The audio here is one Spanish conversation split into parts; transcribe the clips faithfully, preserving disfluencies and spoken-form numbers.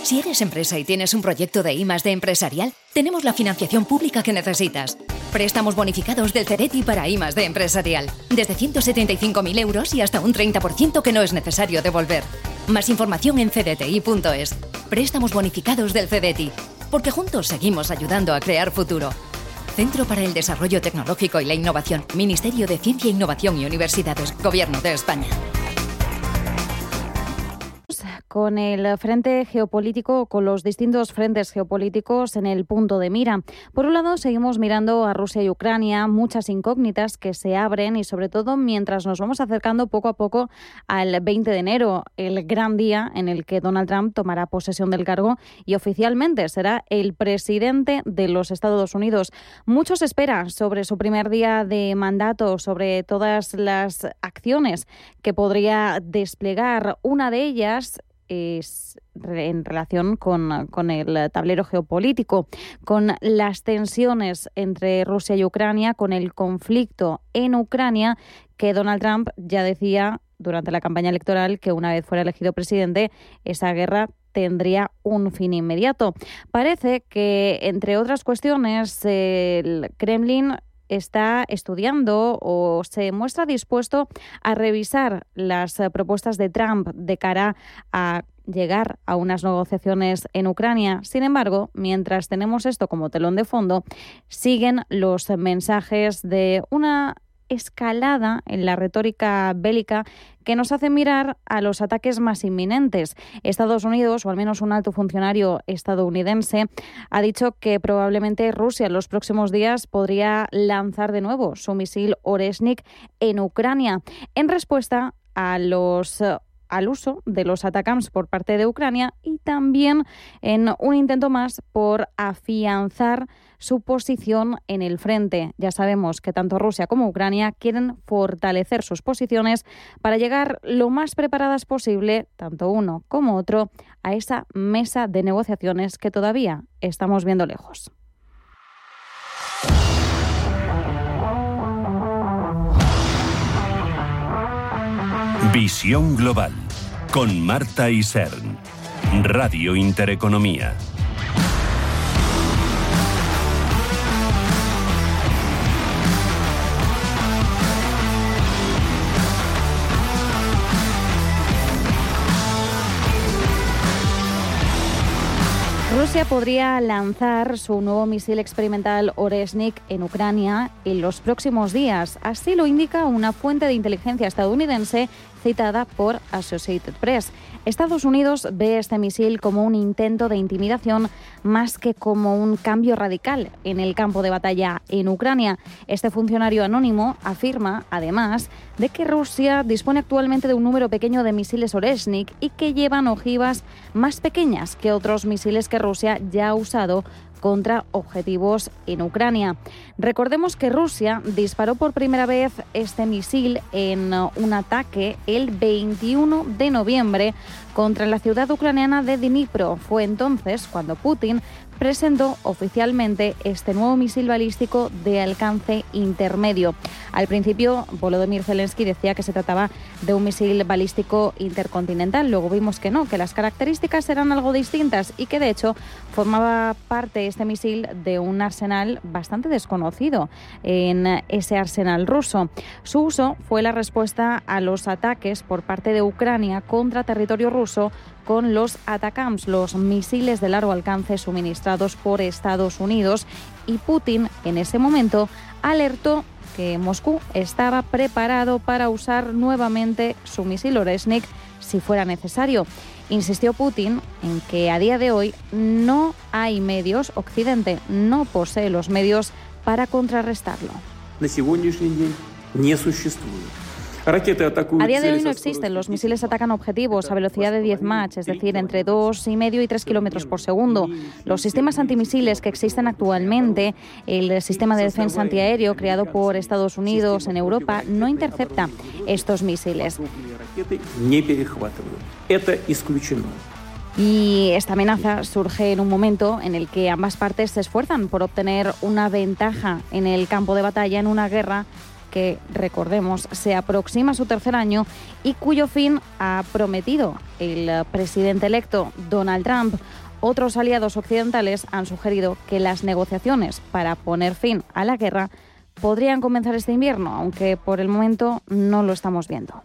Si eres empresa y tienes un proyecto de I más D empresarial, tenemos la financiación pública que necesitas. Préstamos bonificados del Cedeti para I más D empresarial. Desde ciento setenta y cinco mil euros y hasta un treinta por ciento que no es necesario devolver. Más información en cdti punto es. Préstamos bonificados del Cedeti. Porque juntos seguimos ayudando a crear futuro. Centro para el Desarrollo Tecnológico y la Innovación. Ministerio de Ciencia, Innovación y Universidades. Gobierno de España. Con el frente geopolítico, con los distintos frentes geopolíticos en el punto de mira. Por un lado, seguimos mirando a Rusia y Ucrania, muchas incógnitas que se abren y sobre todo mientras nos vamos acercando poco a poco al veinte de enero, el gran día en el que Donald Trump tomará posesión del cargo y oficialmente será el presidente de los Estados Unidos. Mucho se espera sobre su primer día de mandato, sobre todas las acciones que podría desplegar. Una de ellas es en relación con, con el tablero geopolítico, con las tensiones entre Rusia y Ucrania, con el conflicto en Ucrania, que Donald Trump ya decía durante la campaña electoral que una vez fuera elegido presidente, esa guerra tendría un fin inmediato. Parece que, entre otras cuestiones, el Kremlin está estudiando o se muestra dispuesto a revisar las propuestas de Trump de cara a llegar a unas negociaciones en Ucrania. Sin embargo, mientras tenemos esto como telón de fondo, siguen los mensajes de una escalada en la retórica bélica que nos hace mirar a los ataques más inminentes. Estados Unidos, o al menos un alto funcionario estadounidense, ha dicho que probablemente Rusia en los próximos días podría lanzar de nuevo su misil Oreshnik en Ucrania, en respuesta a los al uso de los ATACMS por parte de Ucrania y también en un intento más por afianzar su posición en el frente. Ya sabemos que tanto Rusia como Ucrania quieren fortalecer sus posiciones para llegar lo más preparadas posible, tanto uno como otro, a esa mesa de negociaciones que todavía estamos viendo lejos. Visión Global, con Marta Isern, Radio Intereconomía. Rusia podría lanzar su nuevo misil experimental Oreshnik en Ucrania en los próximos días. Así lo indica una fuente de inteligencia estadounidense citada por Associated Press. Estados Unidos ve este misil como un intento de intimidación más que como un cambio radical en el campo de batalla en Ucrania. Este funcionario anónimo afirma, además, de que Rusia dispone actualmente de un número pequeño de misiles Oreshnik y que llevan ojivas más pequeñas que otros misiles que Rusia ya ha usado contra objetivos en Ucrania. Recordemos que Rusia disparó por primera vez este misil en un ataque el veintiuno de noviembre contra la ciudad ucraniana de Dnipro. Fue entonces cuando Putin presentó oficialmente este nuevo misil balístico de alcance intermedio. Al principio, Volodymyr Zelensky decía que se trataba de un misil balístico intercontinental. Luego vimos que no, que las características eran algo distintas y que, de hecho, formaba parte este misil de un arsenal bastante desconocido en ese arsenal ruso. Su uso fue la respuesta a los ataques por parte de Ucrania contra territorio ruso con los ATACMS, los misiles de largo alcance suministrados por Estados Unidos, y Putin en ese momento alertó que Moscú estaba preparado para usar nuevamente su misil Oreshnik si fuera necesario. Insistió Putin en que a día de hoy no hay medios, Occidente no posee los medios para contrarrestarlo. A día de hoy no existen. Los misiles atacan objetivos a velocidad de diez Mach, es decir, entre dos y medio y tres kilómetros por segundo. Los sistemas antimisiles que existen actualmente, el sistema de defensa antiaéreo creado por Estados Unidos en Europa, no intercepta estos misiles. Y esta amenaza surge en un momento en el que ambas partes se esfuerzan por obtener una ventaja en el campo de batalla en una guerra que, recordemos, se aproxima a su tercer año y cuyo fin ha prometido el presidente electo Donald Trump. Otros aliados occidentales han sugerido que las negociaciones para poner fin a la guerra podrían comenzar este invierno, aunque por el momento no lo estamos viendo.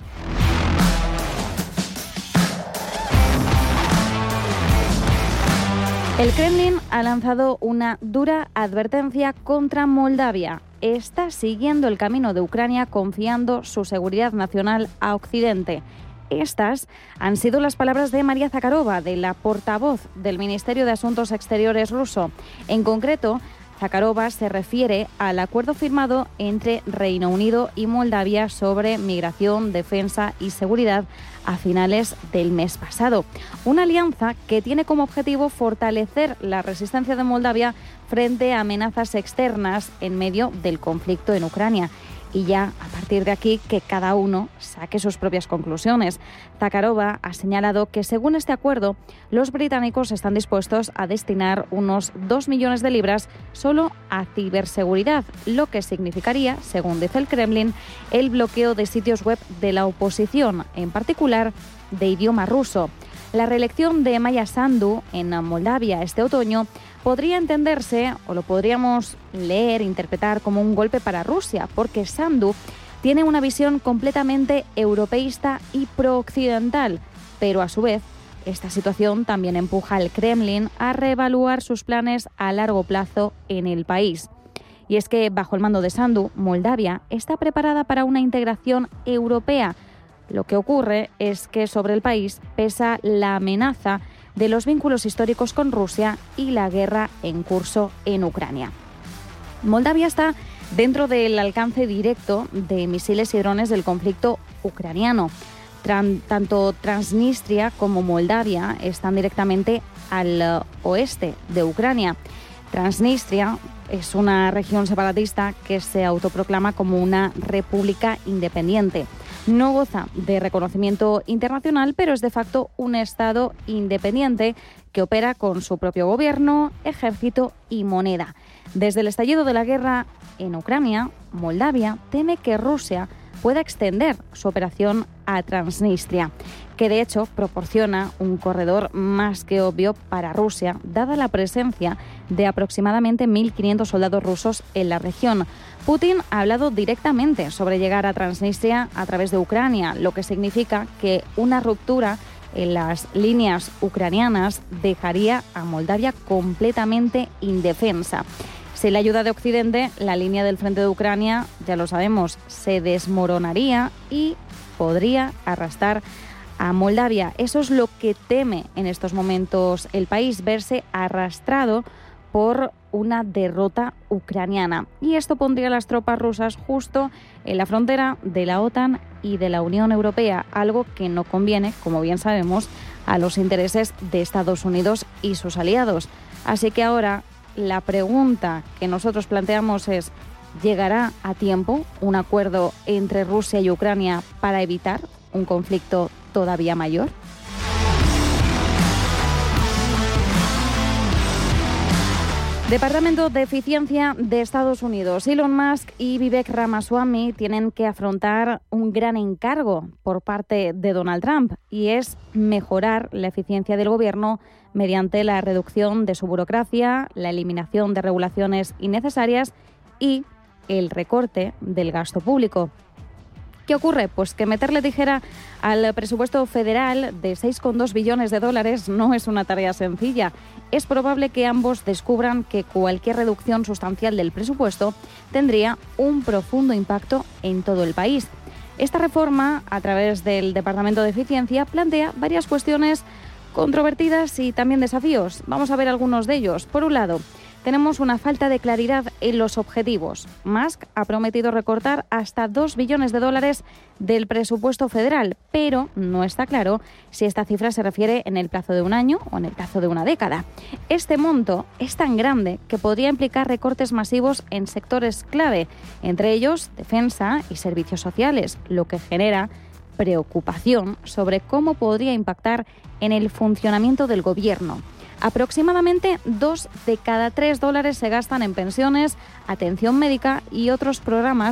El Kremlin ha lanzado una dura advertencia contra Moldavia. Está siguiendo el camino de Ucrania confiando su seguridad nacional a Occidente. Estas han sido las palabras de María Zakharova, de la portavoz del Ministerio de Asuntos Exteriores ruso. En concreto, Zakharova se refiere al acuerdo firmado entre Reino Unido y Moldavia sobre migración, defensa y seguridad a finales del mes pasado. Una alianza que tiene como objetivo fortalecer la resistencia de Moldavia frente a amenazas externas en medio del conflicto en Ucrania. Y ya, a partir de aquí, que cada uno saque sus propias conclusiones. Zakharova ha señalado que, según este acuerdo, los británicos están dispuestos a destinar unos dos millones de libras solo a ciberseguridad, lo que significaría, según dice el Kremlin, el bloqueo de sitios web de la oposición, en particular de idioma ruso. La reelección de Maya Sandu en Moldavia este otoño podría entenderse, o lo podríamos leer, interpretar como un golpe para Rusia, porque Sandu tiene una visión completamente europeísta y pro-occidental, pero a su vez, esta situación también empuja al Kremlin a reevaluar sus planes a largo plazo en el país. Y es que, bajo el mando de Sandu, Moldavia está preparada para una integración europea. Lo que ocurre es que sobre el país pesa la amenaza de los vínculos históricos con Rusia y la guerra en curso en Ucrania. Moldavia está dentro del alcance directo de misiles y drones del conflicto ucraniano. Tran- tanto Transnistria como Moldavia están directamente al oeste de Ucrania. Transnistria es una región separatista que se autoproclama como una república independiente. No goza de reconocimiento internacional, pero es de facto un Estado independiente que opera con su propio gobierno, ejército y moneda. Desde el estallido de la guerra en Ucrania, Moldavia teme que Rusia pueda extender su operación a Transnistria, que de hecho proporciona un corredor más que obvio para Rusia, dada la presencia de aproximadamente mil quinientos soldados rusos en la región. Putin ha hablado directamente sobre llegar a Transnistria a través de Ucrania, lo que significa que una ruptura en las líneas ucranianas dejaría a Moldavia completamente indefensa. Sin la ayuda de Occidente, la línea del frente de Ucrania, ya lo sabemos, se desmoronaría y podría arrastrar a Moldavia. Eso es lo que teme en estos momentos el país, verse arrastrado por una derrota ucraniana. Y esto pondría a las tropas rusas justo en la frontera de la OTAN y de la Unión Europea, algo que no conviene, como bien sabemos, a los intereses de Estados Unidos y sus aliados. Así que ahora la pregunta que nosotros planteamos es: ¿llegará a tiempo un acuerdo entre Rusia y Ucrania para evitar un conflicto todavía mayor? Departamento de Eficiencia de Estados Unidos. Elon Musk y Vivek Ramaswamy tienen que afrontar un gran encargo por parte de Donald Trump, y es mejorar la eficiencia del gobierno mediante la reducción de su burocracia, la eliminación de regulaciones innecesarias y el recorte del gasto público. ¿Qué ocurre? Pues que meterle tijera al presupuesto federal de seis coma dos billones de dólares no es una tarea sencilla. Es probable que ambos descubran que cualquier reducción sustancial del presupuesto tendría un profundo impacto en todo el país. Esta reforma, a través del Departamento de Eficiencia, plantea varias cuestiones controvertidas y también desafíos. Vamos a ver algunos de ellos. Por un lado, tenemos una falta de claridad en los objetivos. Musk ha prometido recortar hasta dos billones de dólares del presupuesto federal, pero no está claro si esta cifra se refiere en el plazo de un año o en el plazo de una década. Este monto es tan grande que podría implicar recortes masivos en sectores clave, entre ellos defensa y servicios sociales, lo que genera preocupación sobre cómo podría impactar en el funcionamiento del gobierno. Aproximadamente dos de cada tres dólares se gastan en pensiones, atención médica y otros programas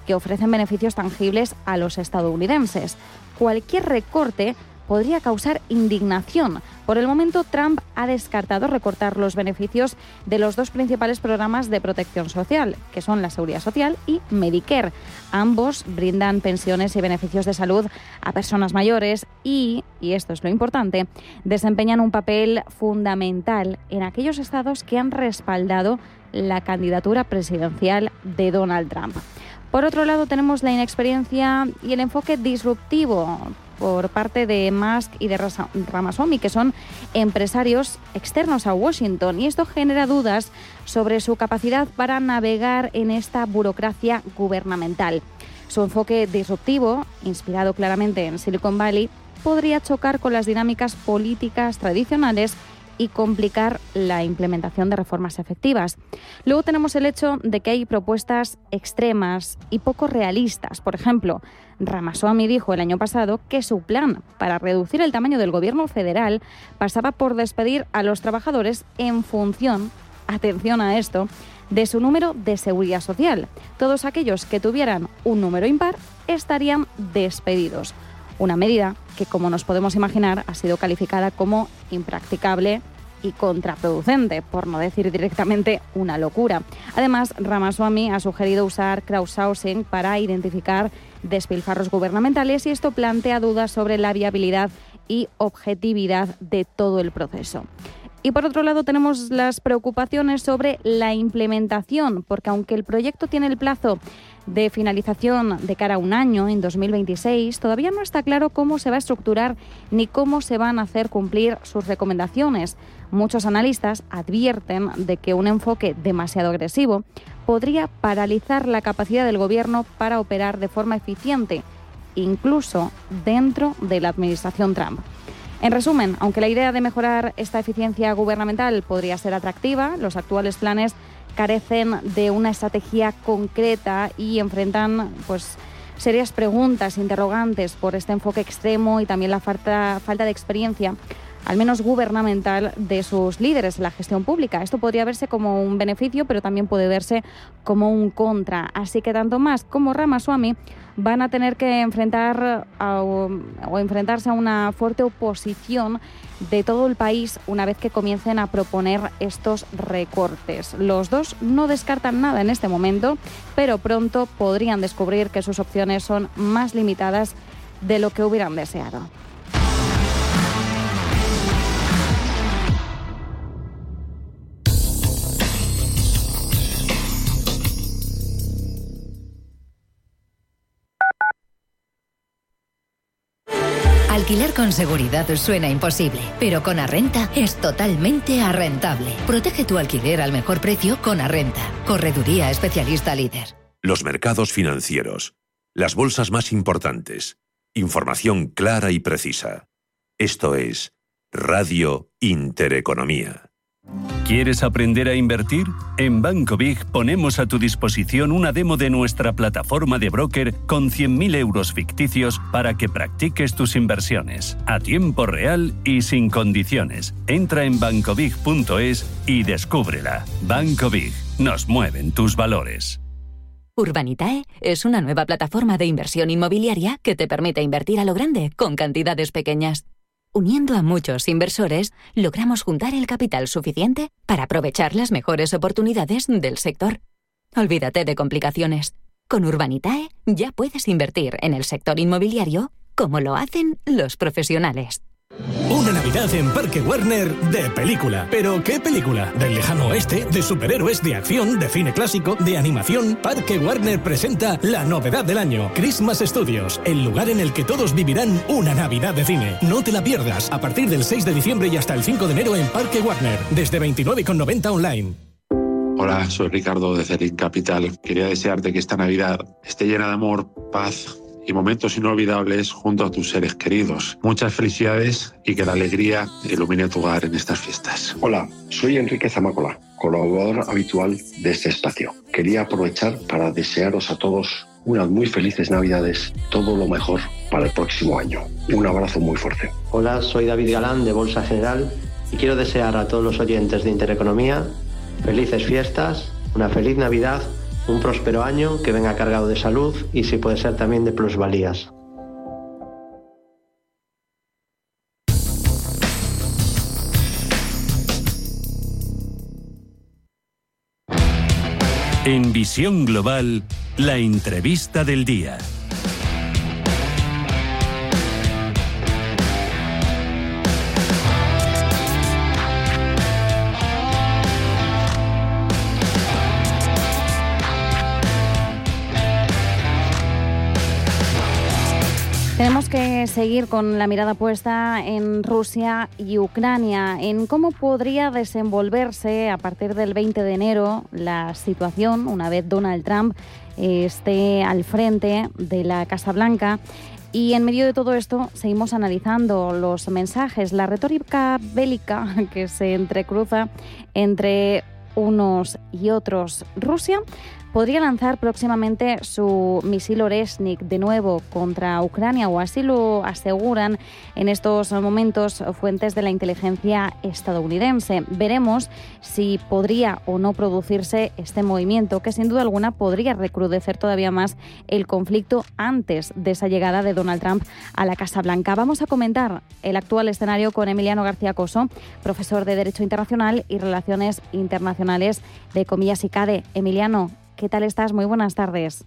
que ofrecen beneficios tangibles a los estadounidenses. Cualquier recorte podría causar indignación. Por el momento, Trump ha descartado recortar los beneficios de los dos principales programas de protección social, que son la Seguridad Social y Medicare. Ambos brindan pensiones y beneficios de salud a personas mayores y, y esto es lo importante, desempeñan un papel fundamental en aquellos estados que han respaldado la candidatura presidencial de Donald Trump. Por otro lado, tenemos la inexperiencia y el enfoque disruptivo por parte de Musk y de Ramaswamy, que son empresarios externos a Washington, y esto genera dudas sobre su capacidad para navegar en esta burocracia gubernamental. Su enfoque disruptivo, inspirado claramente en Silicon Valley, podría chocar con las dinámicas políticas tradicionales y complicar la implementación de reformas efectivas. Luego tenemos el hecho de que hay propuestas extremas y poco realistas. Por ejemplo, Ramaswamy dijo el año pasado que su plan para reducir el tamaño del gobierno federal pasaba por despedir a los trabajadores en función, atención a esto, de su número de seguridad social. Todos aquellos que tuvieran un número impar estarían despedidos. Una medida que, como nos podemos imaginar, ha sido calificada como impracticable y contraproducente, por no decir directamente una locura. Además, Ramaswamy ha sugerido usar crowdsourcing para identificar despilfarros gubernamentales y esto plantea dudas sobre la viabilidad y objetividad de todo el proceso. Y por otro lado tenemos las preocupaciones sobre la implementación, porque aunque el proyecto tiene el plazo de finalización de cara a un año, en dos mil veintiséis, todavía no está claro cómo se va a estructurar ni cómo se van a hacer cumplir sus recomendaciones. Muchos analistas advierten de que un enfoque demasiado agresivo podría paralizar la capacidad del gobierno para operar de forma eficiente, incluso dentro de la administración Trump. En resumen, aunque la idea de mejorar esta eficiencia gubernamental podría ser atractiva, los actuales planes carecen de una estrategia concreta y enfrentan pues, serias preguntas, interrogantes por este enfoque extremo y también la falta, falta de experiencia, al menos gubernamental, de sus líderes en la gestión pública. Esto podría verse como un beneficio, pero también puede verse como un contra. Así que tanto Musk como Ramaswamy van a tener que enfrentar a, o, o enfrentarse a una fuerte oposición de todo el país una vez que comiencen a proponer estos recortes. Los dos no descartan nada en este momento, pero pronto podrían descubrir que sus opciones son más limitadas de lo que hubieran deseado. Alquilar con seguridad suena imposible, pero con Arrenta es totalmente arrentable. Protege tu alquiler al mejor precio con Arrenta. Correduría especialista líder. Los mercados financieros. Las bolsas más importantes. Información clara y precisa. Esto es Radio Intereconomía. ¿Quieres aprender a invertir? En Banco Big ponemos a tu disposición una demo de nuestra plataforma de broker con cien mil euros ficticios para que practiques tus inversiones a tiempo real y sin condiciones. Entra en banco big punto es y descúbrela. Banco Big. Nos mueven tus valores. Urbanitae es una nueva plataforma de inversión inmobiliaria que te permite invertir a lo grande con cantidades pequeñas. Uniendo a muchos inversores, logramos juntar el capital suficiente para aprovechar las mejores oportunidades del sector. Olvídate de complicaciones. Con Urbanitae ya puedes invertir en el sector inmobiliario como lo hacen los profesionales. Una Navidad en Parque Warner de película. ¿Pero qué película? Del lejano oeste, de superhéroes, de acción, de cine clásico, de animación. Parque Warner presenta la novedad del año, Christmas Studios, el lugar en el que todos vivirán una Navidad de cine. No te la pierdas, a partir del seis de diciembre y hasta el cinco de enero en Parque Warner, desde veintinueve con noventa online. Hola, soy Ricardo de Cerin Capital. Quería desearte que esta Navidad esté llena de amor, paz y momentos inolvidables junto a tus seres queridos. Muchas felicidades y que la alegría ilumine tu hogar en estas fiestas. Hola, soy Enrique Zamacola, colaborador habitual de este espacio. Quería aprovechar para desearos a todos unas muy felices Navidades, todo lo mejor para el próximo año. Un abrazo muy fuerte. Hola, soy David Galán de Bolsa General y quiero desear a todos los oyentes de Intereconomía felices fiestas, una feliz Navidad un próspero año que venga cargado de salud y, si puede ser, también de plusvalías. En Visión Global, la entrevista del día. Tenemos que seguir con la mirada puesta en Rusia y Ucrania, en cómo podría desenvolverse a partir del veinte de enero la situación una vez Donald Trump esté al frente de la Casa Blanca. Y en medio de todo esto seguimos analizando los mensajes, la retórica bélica que se entrecruza entre unos y otros. Rusia podría lanzar próximamente su misil Oresnik de nuevo contra Ucrania, o así lo aseguran en estos momentos fuentes de la inteligencia estadounidense. Veremos si podría o no producirse este movimiento, que sin duda alguna podría recrudecer todavía más el conflicto antes de esa llegada de Donald Trump a la Casa Blanca. Vamos a comentar el actual escenario con Emiliano García Coso, profesor de Derecho Internacional y Relaciones Internacionales de Comillas y CADE. Emiliano, ¿qué tal estás? Muy buenas tardes.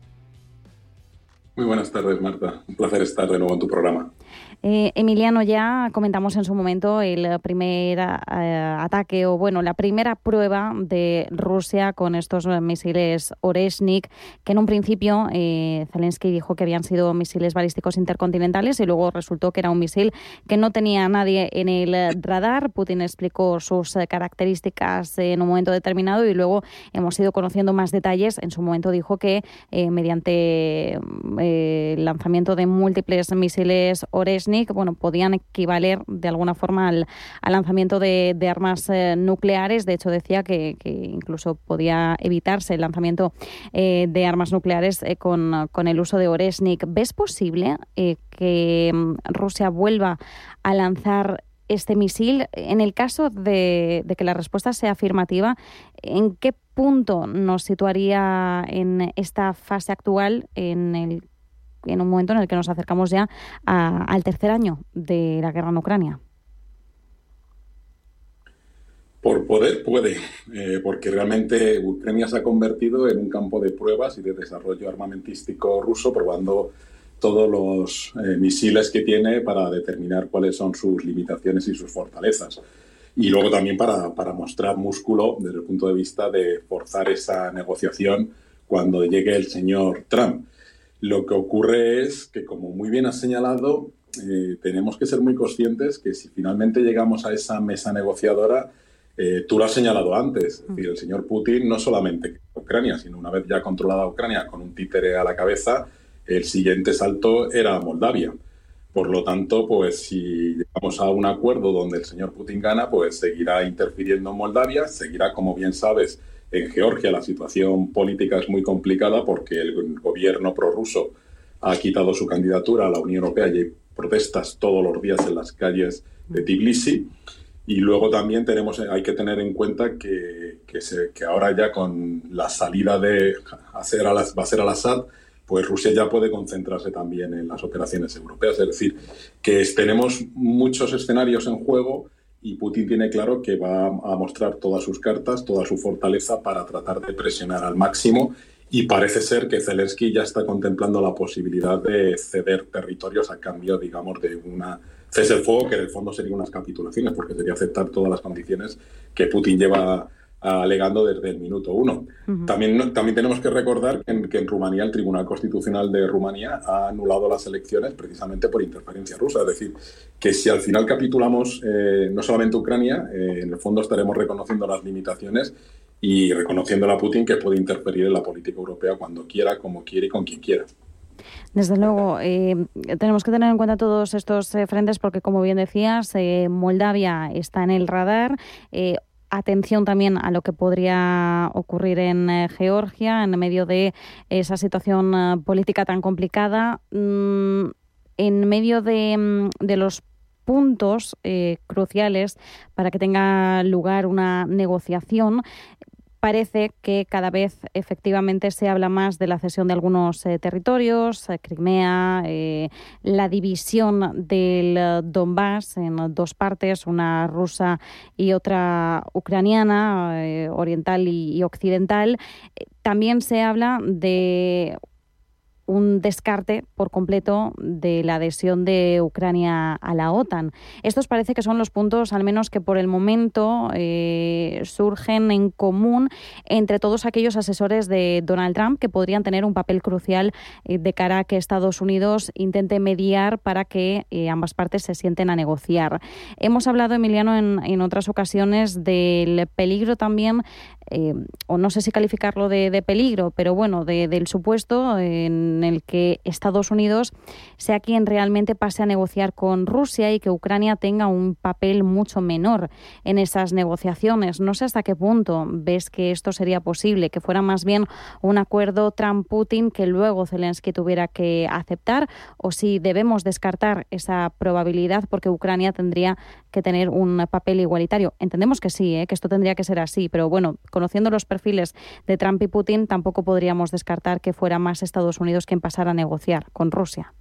Muy buenas tardes, Marta. Un placer estar de nuevo en tu programa. Eh, Emiliano, ya comentamos en su momento el primer eh, ataque, o bueno, la primera prueba de Rusia con estos misiles Oresnik, que en un principio eh, Zelensky dijo que habían sido misiles balísticos intercontinentales y luego resultó que era un misil que no tenía nadie en el radar. Putin explicó sus características en un momento determinado y luego hemos ido conociendo más detalles. En su momento dijo que eh, mediante eh, el lanzamiento de múltiples misiles Oresnik, bueno, podían equivaler de alguna forma al, al lanzamiento de, de armas eh, nucleares. De hecho, decía que, que incluso podía evitarse el lanzamiento eh, de armas nucleares eh, con, con el uso de Oresnik. ¿Ves posible eh, que Rusia vuelva a lanzar este misil? En el caso de, de que la respuesta sea afirmativa, ¿en qué punto nos situaría en esta fase actual, en el en un momento en el que nos acercamos ya a, al tercer año de la guerra en Ucrania? Por poder puede, eh, porque realmente Ucrania se ha convertido en un campo de pruebas y de desarrollo armamentístico ruso, probando todos los eh, misiles que tiene para determinar cuáles son sus limitaciones y sus fortalezas. Y luego también para, para mostrar músculo desde el punto de vista de forzar esa negociación cuando llegue el señor Trump. Lo que ocurre es que, como muy bien has señalado, eh, tenemos que ser muy conscientes que si finalmente llegamos a esa mesa negociadora, eh, tú lo has señalado antes, es decir, el señor Putin no solamente Ucrania, sino una vez ya controlada Ucrania con un títere a la cabeza, el siguiente salto era Moldavia. Por lo tanto, pues si llegamos a un acuerdo donde el señor Putin gana, pues seguirá interfiriendo en Moldavia, seguirá, como bien sabes, en Georgia. La situación política es muy complicada porque el gobierno prorruso ha quitado su candidatura a la Unión Europea y hay protestas todos los días en las calles de Tbilisi. Y luego también tenemos, hay que tener en cuenta que, que, se, que ahora ya con la salida de Bashar al-Assad, pues Rusia ya puede concentrarse también en las operaciones europeas. Es decir, que tenemos muchos escenarios en juego y Putin tiene claro que va a mostrar todas sus cartas, toda su fortaleza para tratar de presionar al máximo, y parece ser que Zelensky ya está contemplando la posibilidad de ceder territorios a cambio, digamos, de una cese el fuego, que en el fondo serían unas capitulaciones, porque sería aceptar todas las condiciones que Putin lleva alegando desde el minuto uno. Uh-huh. También, también tenemos que recordar que en, que en Rumanía el Tribunal Constitucional de Rumanía ha anulado las elecciones precisamente por interferencia rusa. Es decir, que si al final capitulamos eh, no solamente Ucrania, eh, en el fondo estaremos reconociendo las limitaciones y reconociendo a Putin que puede interferir en la política europea cuando quiera, como quiere y con quien quiera. Desde luego, eh, tenemos que tener en cuenta todos estos eh, frentes porque, como bien decías, eh, Moldavia está en el radar. Eh, Atención también a lo que podría ocurrir en eh, Georgia, en medio de esa situación eh, política tan complicada, mm, en medio de, de los puntos eh, cruciales para que tenga lugar una negociación. parece que cada vez efectivamente se habla más de la cesión de algunos eh, territorios, eh, Crimea, eh, la división del eh, Donbass en dos partes, una rusa y otra ucraniana, eh, oriental y, y occidental. Eh, también se habla de un descarte por completo de la adhesión de Ucrania a la OTAN. Estos parece que son los puntos, al menos que por el momento eh, surgen en común entre todos aquellos asesores de Donald Trump que podrían tener un papel crucial eh, de cara a que Estados Unidos intente mediar para que eh, ambas partes se sienten a negociar. Hemos hablado, Emiliano, en, en otras ocasiones del peligro también, eh, o no sé si calificarlo de, de peligro, pero bueno, de, del supuesto en en el que Estados Unidos sea quien realmente pase a negociar con Rusia y que Ucrania tenga un papel mucho menor en esas negociaciones. No sé hasta qué punto ves que esto sería posible, que fuera más bien un acuerdo Trump-Putin que luego Zelensky tuviera que aceptar, o si debemos descartar esa probabilidad porque Ucrania tendría que tener un papel igualitario. Entendemos que sí, ¿eh? que esto tendría que ser así, pero bueno, conociendo los perfiles de Trump y Putin, tampoco podríamos descartar que fuera más Estados Unidos quien pasara a negociar con Rusia.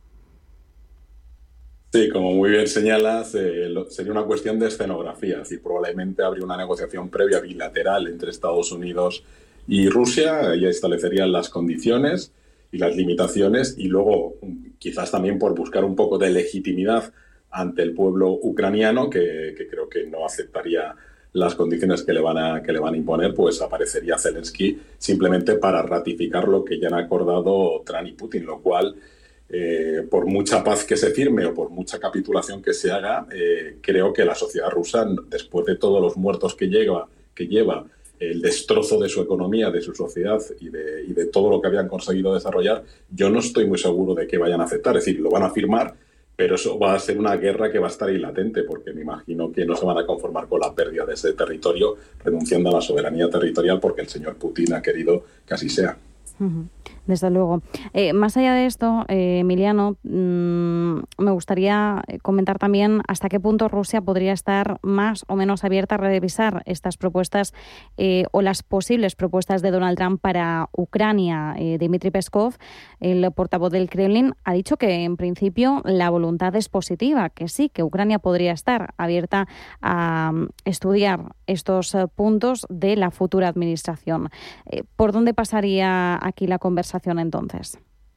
Sí, como muy bien señalas, eh, lo, sería una cuestión de escenografía. Es decir, probablemente habría una negociación previa bilateral entre Estados Unidos y Rusia, ya establecerían las condiciones y las limitaciones, y luego quizás también por buscar un poco de legitimidad ante el pueblo ucraniano, que, que creo que no aceptaría las condiciones que le van a que le van a imponer, pues aparecería Zelensky simplemente para ratificar lo que ya han acordado Trump y Putin, lo cual, eh, por mucha paz que se firme o por mucha capitulación que se haga, eh, creo que la sociedad rusa, después de todos los muertos que lleva, que lleva el destrozo de su economía, de su sociedad y de, y de todo lo que habían conseguido desarrollar, yo no estoy muy seguro de que vayan a aceptar. Es decir, lo van a firmar, pero eso va a ser una guerra que va a estar ahí latente, porque me imagino que no se van a conformar con la pérdida de ese territorio, renunciando a la soberanía territorial, porque el señor Putin ha querido que así sea. Uh-huh. Desde luego. Eh, más allá de esto, eh, Emiliano, mmm, me gustaría comentar también hasta qué punto Rusia podría estar más o menos abierta a revisar estas propuestas eh, o las posibles propuestas de Donald Trump para Ucrania. Eh, Dmitry Peskov, el portavoz del Kremlin, ha dicho que en principio la voluntad es positiva, que sí, que Ucrania podría estar abierta a um, estudiar estos uh, puntos de la futura administración. Eh, ¿Por dónde pasaría aquí la conversación entonces?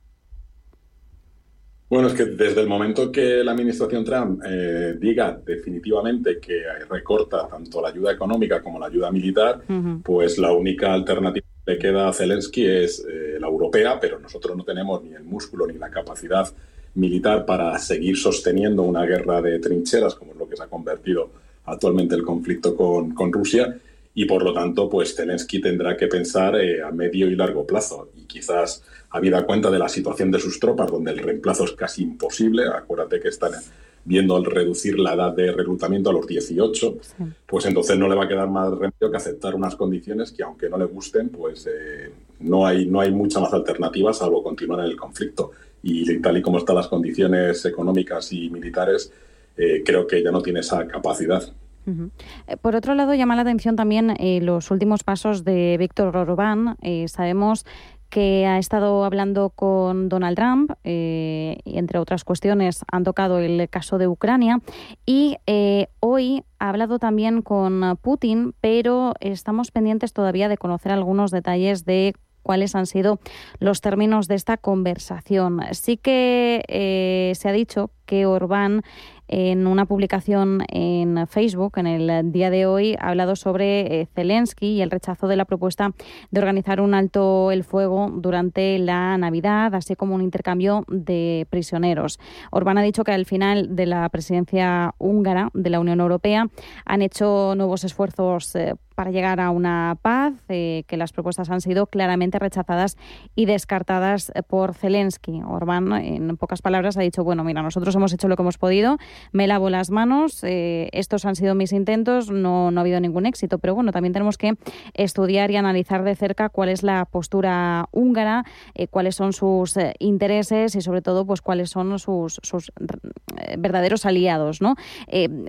Bueno, es que desde el momento que la administración Trump eh, diga definitivamente que recorta tanto la ayuda económica como la ayuda militar, uh-huh. pues la única alternativa que le queda a Zelensky es eh, la europea, pero nosotros no tenemos ni el músculo ni la capacidad militar para seguir sosteniendo una guerra de trincheras, como es lo que se ha convertido actualmente el conflicto con, con Rusia. Y por lo tanto, pues Zelensky tendrá que pensar eh, a medio y largo plazo. Y quizás, habida cuenta de la situación de sus tropas, donde el reemplazo es casi imposible, acuérdate que están viendo el reducir la edad de reclutamiento a los dieciocho, sí. pues entonces no le va a quedar más remedio que aceptar unas condiciones que, aunque no le gusten, pues eh, no hay, no hay mucha más alternativa salvo continuar en el conflicto. Y tal y como están las condiciones económicas y militares, eh, creo que ya no tiene esa capacidad. Uh-huh. Por otro lado, llama la atención también eh, los últimos pasos de Víctor Orbán. Eh, sabemos que ha estado hablando con Donald Trump eh, y, entre otras cuestiones, han tocado el caso de Ucrania. Y eh, hoy ha hablado también con Putin, pero estamos pendientes todavía de conocer algunos detalles de cuáles han sido los términos de esta conversación. Sí que eh, se ha dicho que Orbán, en una publicación en Facebook en el día de hoy, ha hablado sobre eh, Zelensky y el rechazo de la propuesta de organizar un alto el fuego durante la Navidad, así como un intercambio de prisioneros. Orbán ha dicho que al final de la presidencia húngara de la Unión Europea han hecho nuevos esfuerzos eh, para llegar a una paz, eh, que las propuestas han sido claramente rechazadas y descartadas por Zelensky. Orbán, en pocas palabras, ha dicho, bueno, mira, nosotros hemos hecho lo que hemos podido, me lavo las manos, eh, estos han sido mis intentos, no, no ha habido ningún éxito, pero bueno, también tenemos que estudiar y analizar de cerca cuál es la postura húngara, eh, cuáles son sus eh, intereses y sobre todo pues cuáles son sus, sus eh, verdaderos aliados, ¿no? Eh,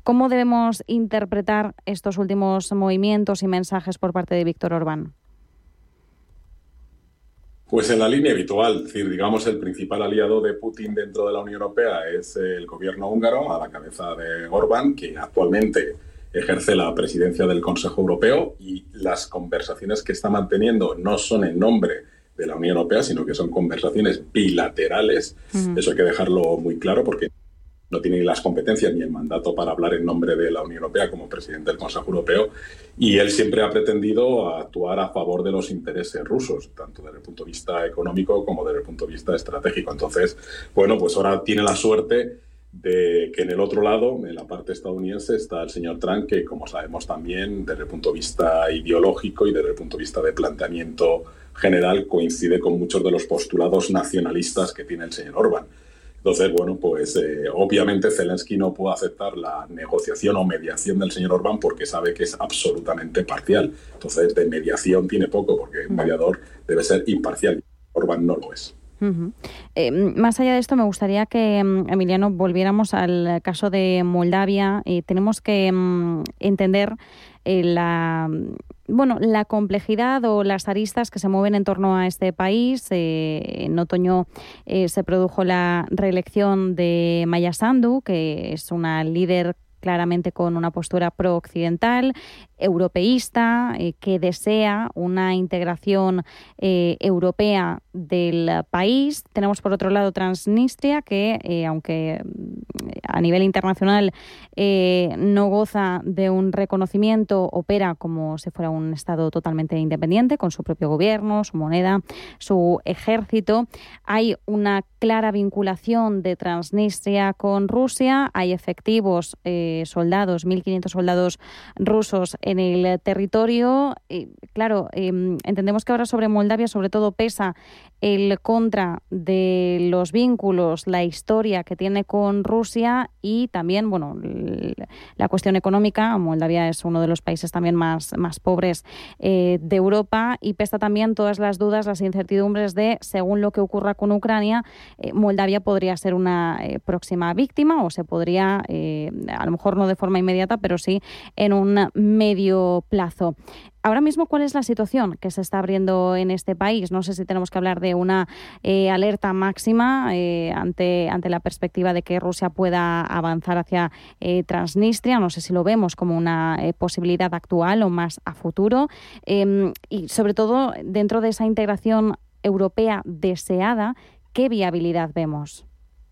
¿Cómo debemos interpretar estos últimos movimientos y mensajes por parte de Víctor Orbán? Pues en la línea habitual, es decir, digamos, el principal aliado de Putin dentro de la Unión Europea es el gobierno húngaro, a la cabeza de Orbán, que actualmente ejerce la presidencia del Consejo Europeo, y las conversaciones que está manteniendo no son en nombre de la Unión Europea, sino que son conversaciones bilaterales. Uh-huh. Eso hay que dejarlo muy claro, porque no tiene ni las competencias ni el mandato para hablar en nombre de la Unión Europea como presidente del Consejo Europeo, y él siempre ha pretendido actuar a favor de los intereses rusos, tanto desde el punto de vista económico como desde el punto de vista estratégico. Entonces, bueno, pues ahora tiene la suerte de que en el otro lado, en la parte estadounidense, está el señor Trump, que, como sabemos también, desde el punto de vista ideológico y desde el punto de vista de planteamiento general, coincide con muchos de los postulados nacionalistas que tiene el señor Orbán. Entonces, bueno, pues eh, obviamente Zelensky no puede aceptar la negociación o mediación del señor Orbán porque sabe que es absolutamente parcial. Entonces, de mediación tiene poco, porque un mediador debe ser imparcial. Orbán no lo es. Uh-huh. Eh, más allá de esto, me gustaría que, Emiliano, volviéramos al caso de Moldavia. Eh, tenemos que um, entender eh, la... Bueno, la complejidad o las aristas que se mueven en torno a este país. Eh, en otoño eh, se produjo la reelección de Maia Sandu, que es una líder claramente con una postura pro-occidental, europeísta, eh, que desea una integración eh, europea del país. Tenemos por otro lado Transnistria, que eh, aunque a nivel internacional eh, no goza de un reconocimiento, opera como si fuera un Estado totalmente independiente, con su propio gobierno, su moneda, su ejército. Hay una clara vinculación de Transnistria con Rusia, hay efectivos eh, soldados, mil quinientos soldados rusos en el territorio. Y, claro, eh, entendemos que ahora sobre Moldavia sobre todo pesa el contra de los vínculos, la historia que tiene con Rusia y también, bueno, la cuestión económica. Moldavia es uno de los países también más, más pobres eh, de Europa, y pesa también todas las dudas, las incertidumbres de, según lo que ocurra con Ucrania, eh, Moldavia podría ser una eh, próxima víctima, o se podría, eh, a lo mejor no de forma inmediata, pero sí en un medio plazo. Ahora mismo, ¿cuál es la situación que se está abriendo en este país? No sé si tenemos que hablar de una eh, alerta máxima eh, ante, ante la perspectiva de que Rusia pueda avanzar hacia eh, Transnistria. No sé si lo vemos como una eh, posibilidad actual o más a futuro. Eh, y sobre todo, dentro de esa integración europea deseada, ¿qué viabilidad vemos?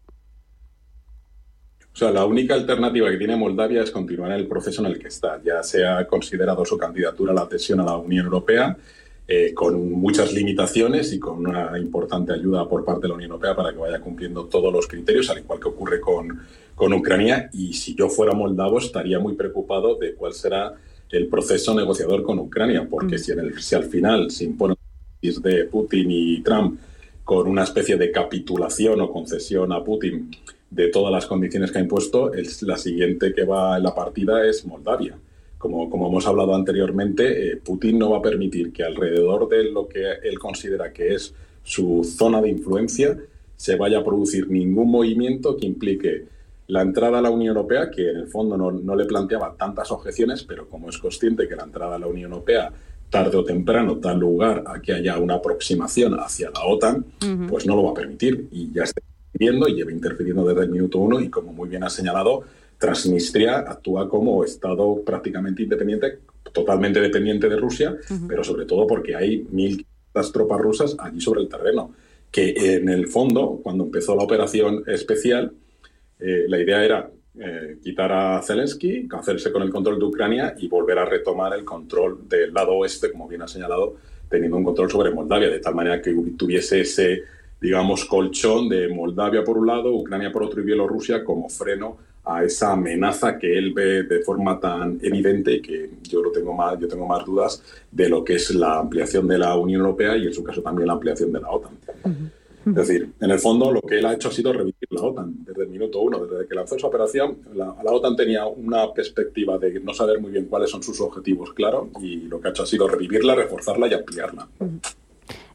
O sea, la única alternativa que tiene Moldavia es continuar en el proceso en el que está. Ya se ha considerado su candidatura a la adhesión a la Unión Europea, eh, con muchas limitaciones y con una importante ayuda por parte de la Unión Europea para que vaya cumpliendo todos los criterios, al igual que ocurre con, con Ucrania. Y si yo fuera moldavo, estaría muy preocupado de cuál será el proceso negociador con Ucrania, porque mm. si, en el, si al final se impone de Putin y Trump con una especie de capitulación o concesión a Putin de todas las condiciones que ha impuesto, es la siguiente que va en la partida es Moldavia. Como, como hemos hablado anteriormente, eh, Putin no va a permitir que alrededor de lo que él considera que es su zona de influencia se vaya a producir ningún movimiento que implique la entrada a la Unión Europea, que en el fondo no, no le planteaba tantas objeciones, pero como es consciente que la entrada a la Unión Europea tarde o temprano da lugar a que haya una aproximación hacia la OTAN, uh-huh. pues no lo va a permitir, y ya está y lleva interfiriendo desde el minuto uno, y como muy bien ha señalado, Transnistria actúa como Estado prácticamente independiente, totalmente dependiente de Rusia, uh-huh. pero sobre todo porque hay mil tropas rusas allí sobre el terreno, que en el fondo, cuando empezó la operación especial, eh, la idea era eh, quitar a Zelensky, hacerse con el control de Ucrania y volver a retomar el control del lado oeste, como bien ha señalado, teniendo un control sobre Moldavia, de tal manera que tuviese ese, digamos, colchón de Moldavia por un lado, Ucrania por otro y Bielorrusia como freno a esa amenaza que él ve de forma tan evidente, que yo lo tengo más, yo tengo más dudas de lo que es la ampliación de la Unión Europea y en su caso también la ampliación de la OTAN. Uh-huh. Es decir, en el fondo lo que él ha hecho ha sido revivir la OTAN desde el minuto uno, desde que lanzó esa operación. La, la OTAN tenía una perspectiva de no saber muy bien cuáles son sus objetivos, claro, y lo que ha hecho ha sido revivirla, reforzarla y ampliarla. Uh-huh.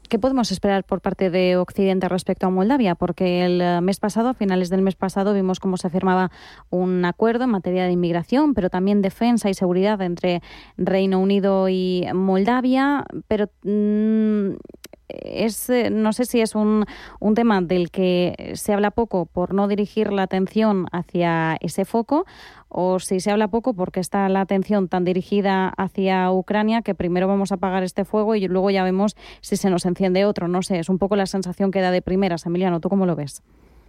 ¿Qué podemos esperar por parte de Occidente respecto a Moldavia? Porque el mes pasado, a finales del mes pasado, vimos cómo se firmaba un acuerdo en materia de inmigración, pero también defensa y seguridad entre Reino Unido y Moldavia. Pero mmm, es, no sé si es un, un tema del que se habla poco por no dirigir la atención hacia ese foco, o si se habla poco porque está la atención tan dirigida hacia Ucrania que primero vamos a apagar este fuego y luego ya vemos si se nos enciende otro. No sé, es un poco la sensación que da de primeras. Emiliano, ¿tú cómo lo ves?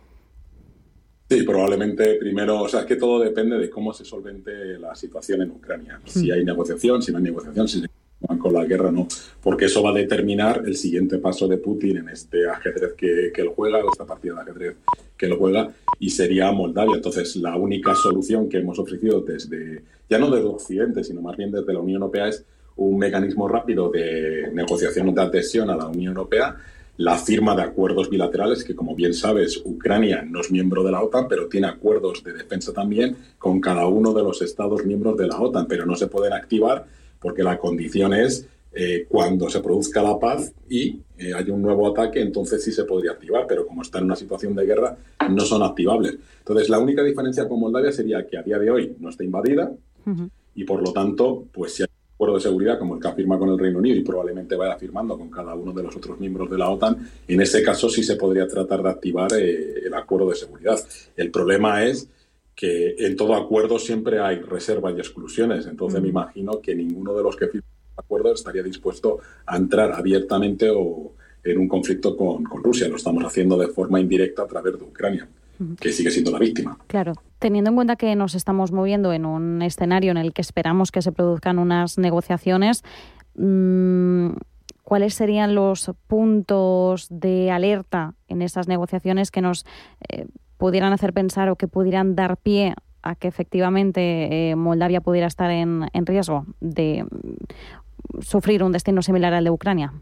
Sí, probablemente primero, o sea, es que todo depende de cómo se solvente la situación en Ucrania. Si hay negociación, si no hay negociación, si se van con la guerra, no. Porque eso va a determinar el siguiente paso de Putin en este ajedrez que, que él juega, o esta partida de ajedrez que él juega, y sería Moldavia. Entonces, la única solución que hemos ofrecido desde, ya no desde Occidente, sino más bien desde la Unión Europea, es un mecanismo rápido de negociación de adhesión a la Unión Europea, la firma de acuerdos bilaterales, que como bien sabes, Ucrania no es miembro de la OTAN, pero tiene acuerdos de defensa también con cada uno de los estados miembros de la OTAN, pero no se pueden activar porque la condición es eh, cuando se produzca la paz y eh, hay un nuevo ataque, entonces sí se podría activar, pero como está en una situación de guerra, no son activables. Entonces, la única diferencia con Moldavia sería que a día de hoy no está invadida uh-huh. y, por lo tanto, pues si hay un acuerdo de seguridad como el que firma con el Reino Unido y probablemente vaya firmando con cada uno de los otros miembros de la OTAN, en ese caso sí se podría tratar de activar eh, el acuerdo de seguridad. El problema es que en todo acuerdo siempre hay reservas y exclusiones. Entonces mm. me imagino que ninguno de los que firman el acuerdo estaría dispuesto a entrar abiertamente o en un conflicto con, con Rusia. Lo estamos haciendo de forma indirecta a través de Ucrania, mm. que sigue siendo la víctima. Claro. Teniendo en cuenta que nos estamos moviendo en un escenario en el que esperamos que se produzcan unas negociaciones, mmm, ¿cuáles serían los puntos de alerta en esas negociaciones que nos eh, pudieran hacer pensar o que pudieran dar pie a que efectivamente eh, Moldavia pudiera estar en, en riesgo de sufrir un destino similar al de Ucrania?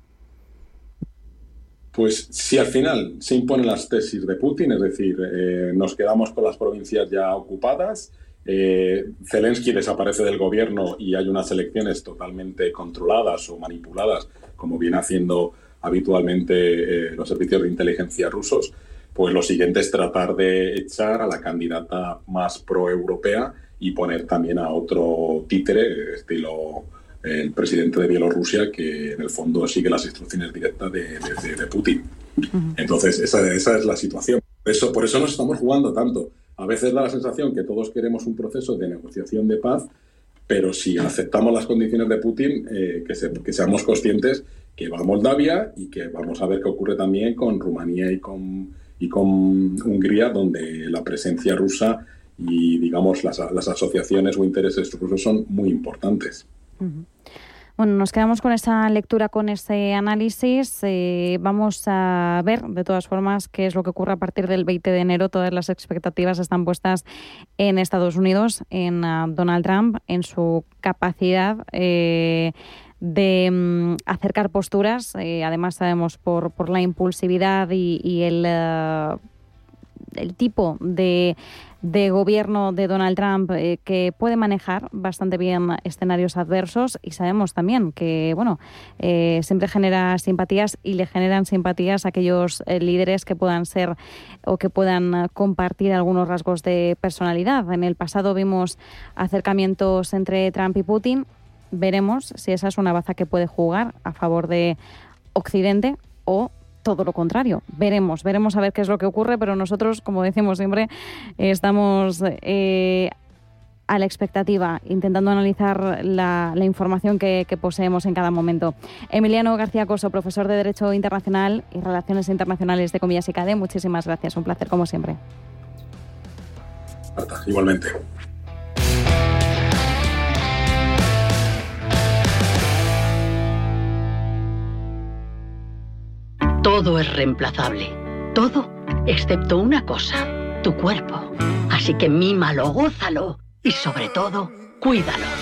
Pues si al final se imponen las tesis de Putin, es decir, eh, nos quedamos con las provincias ya ocupadas, eh, Zelensky desaparece del gobierno y hay unas elecciones totalmente controladas o manipuladas, como viene haciendo habitualmente eh, los servicios de inteligencia rusos, pues lo siguiente es tratar de echar a la candidata más pro-europea y poner también a otro títere, estilo eh, el presidente de Bielorrusia, que en el fondo sigue las instrucciones directas de, de, de Putin. Uh-huh. Entonces, esa, esa es la situación. Por eso, por eso nos estamos jugando tanto. A veces da la sensación que todos queremos un proceso de negociación de paz, pero si aceptamos las condiciones de Putin, eh, que, se, que seamos conscientes que va a Moldavia y que vamos a ver qué ocurre también con Rumanía y con... y con Hungría, donde la presencia rusa y, digamos, las, las asociaciones o intereses rusos son muy importantes. Uh-huh. Bueno, nos quedamos con esa lectura, con ese análisis. Eh, vamos a ver, de todas formas, qué es lo que ocurre a partir del veinte de enero. Todas las expectativas están puestas en Estados Unidos, en uh, Donald Trump, en su capacidad eh, de um, acercar posturas. Eh, además, sabemos por, por la impulsividad y, y el, uh, el tipo de... de gobierno de Donald Trump eh, que puede manejar bastante bien escenarios adversos, y sabemos también que bueno eh, siempre genera simpatías y le generan simpatías a aquellos eh, líderes que puedan ser o que puedan compartir algunos rasgos de personalidad. En el pasado vimos acercamientos entre Trump y Putin. Veremos si esa es una baza que puede jugar a favor de Occidente o todo lo contrario. Veremos, veremos a ver qué es lo que ocurre, pero nosotros, como decimos siempre, eh, estamos eh, a la expectativa, intentando analizar la, la información que, que poseemos en cada momento. Emiliano García Coso, profesor de Derecho Internacional y Relaciones Internacionales de Comillas y C A D E, muchísimas gracias. Un placer, como siempre. Igualmente. Todo es reemplazable. Todo, excepto una cosa, tu cuerpo. Así que mímalo, gózalo y sobre todo, cuídalo.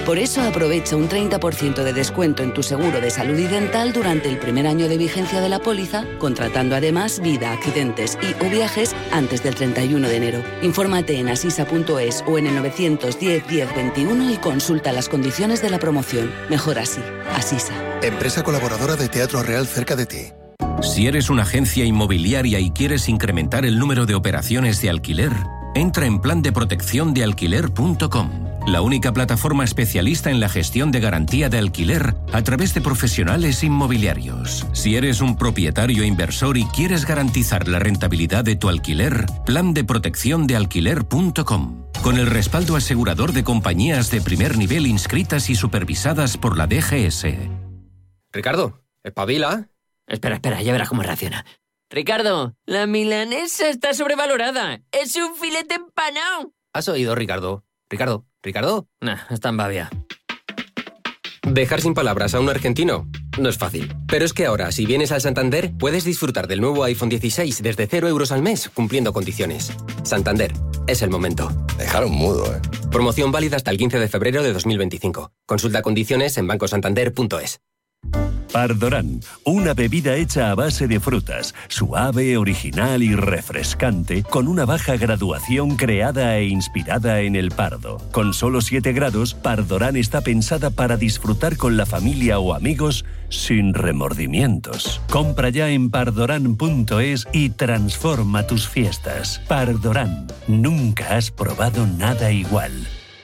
Por eso aprovecha un treinta por ciento de descuento en tu seguro de salud y dental durante el primer año de vigencia de la póliza, contratando además vida, accidentes y o viajes antes del treinta y uno de enero. Infórmate en asisa punto es o en el novecientos diez diez veintiuno y consulta las condiciones de la promoción. Mejor así. Asisa. Empresa colaboradora de Teatro Real cerca de ti. Si eres una agencia inmobiliaria y quieres incrementar el número de operaciones de alquiler, entra en plan de protección de alquiler punto com, la única plataforma especialista en la gestión de garantía de alquiler a través de profesionales inmobiliarios. Si eres un propietario inversor y quieres garantizar la rentabilidad de tu alquiler, plan de protección de alquiler punto com, con el respaldo asegurador de compañías de primer nivel inscritas y supervisadas por la D G S. Ricardo, espabila. Espera, espera, ya verás cómo reacciona. Ricardo, la milanesa está sobrevalorada. Es un filete empanado. ¿Has oído, Ricardo? Ricardo, ¿Ricardo? Nah, está en babia. Dejar sin palabras a un argentino no es fácil. Pero es que ahora, si vienes al Santander, puedes disfrutar del nuevo iPhone dieciséis desde cero euros al mes, cumpliendo condiciones. Santander, es el momento. Dejaron mudo, ¿eh? Promoción válida hasta el quince de febrero de dos mil veinticinco. Consulta condiciones en banco santander punto es. Pardorán, una bebida hecha a base de frutas, suave, original y refrescante, con una baja graduación creada e inspirada en el pardo. Con solo siete grados, Pardorán está pensada para disfrutar con la familia o amigos sin remordimientos. Compra ya en pardorán punto es y transforma tus fiestas. Pardorán, nunca has probado nada igual.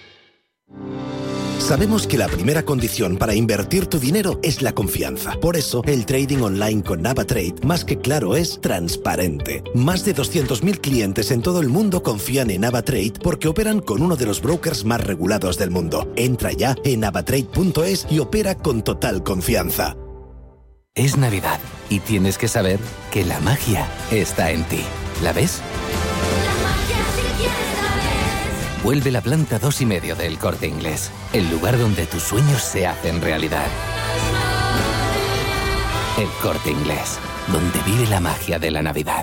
Sabemos que la primera condición para invertir tu dinero es la confianza. Por eso, el trading online con NavaTrade, más que claro, es transparente. Más de doscientos mil clientes en todo el mundo confían en NavaTrade porque operan con uno de los brokers más regulados del mundo. Entra ya en navatrade punto es y opera con total confianza. Es Navidad y tienes que saber que la magia está en ti. ¿La ves? Vuelve la planta dos y medio del Corte Inglés, el lugar donde tus sueños se hacen realidad. El Corte Inglés, donde vive la magia de la Navidad.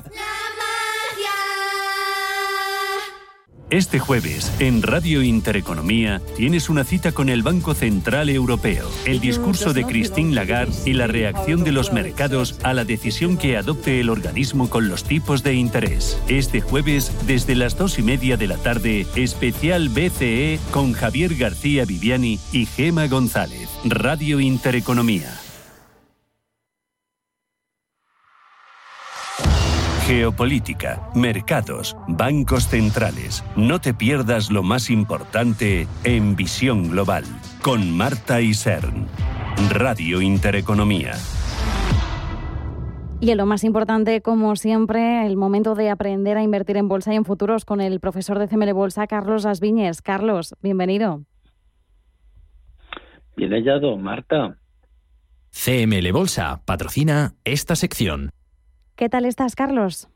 Este jueves, en Radio Intereconomía, tienes una cita con el Banco Central Europeo, el discurso de Christine Lagarde y la reacción de los mercados a la decisión que adopte el organismo con los tipos de interés. Este jueves, desde las dos y media de la tarde, especial B C E con Javier García Viviani y Gema González. Radio Intereconomía. Geopolítica, mercados, bancos centrales. No te pierdas lo más importante en Visión Global, con Marta Isern. Radio Intereconomía. Y en lo más importante, como siempre, el momento de aprender a invertir en bolsa y en futuros con el profesor de C M L Bolsa, Carlos Asviñes. Carlos, bienvenido. Bien hallado, Marta. C M L Bolsa patrocina esta sección. ¿Qué tal estás, Carlos?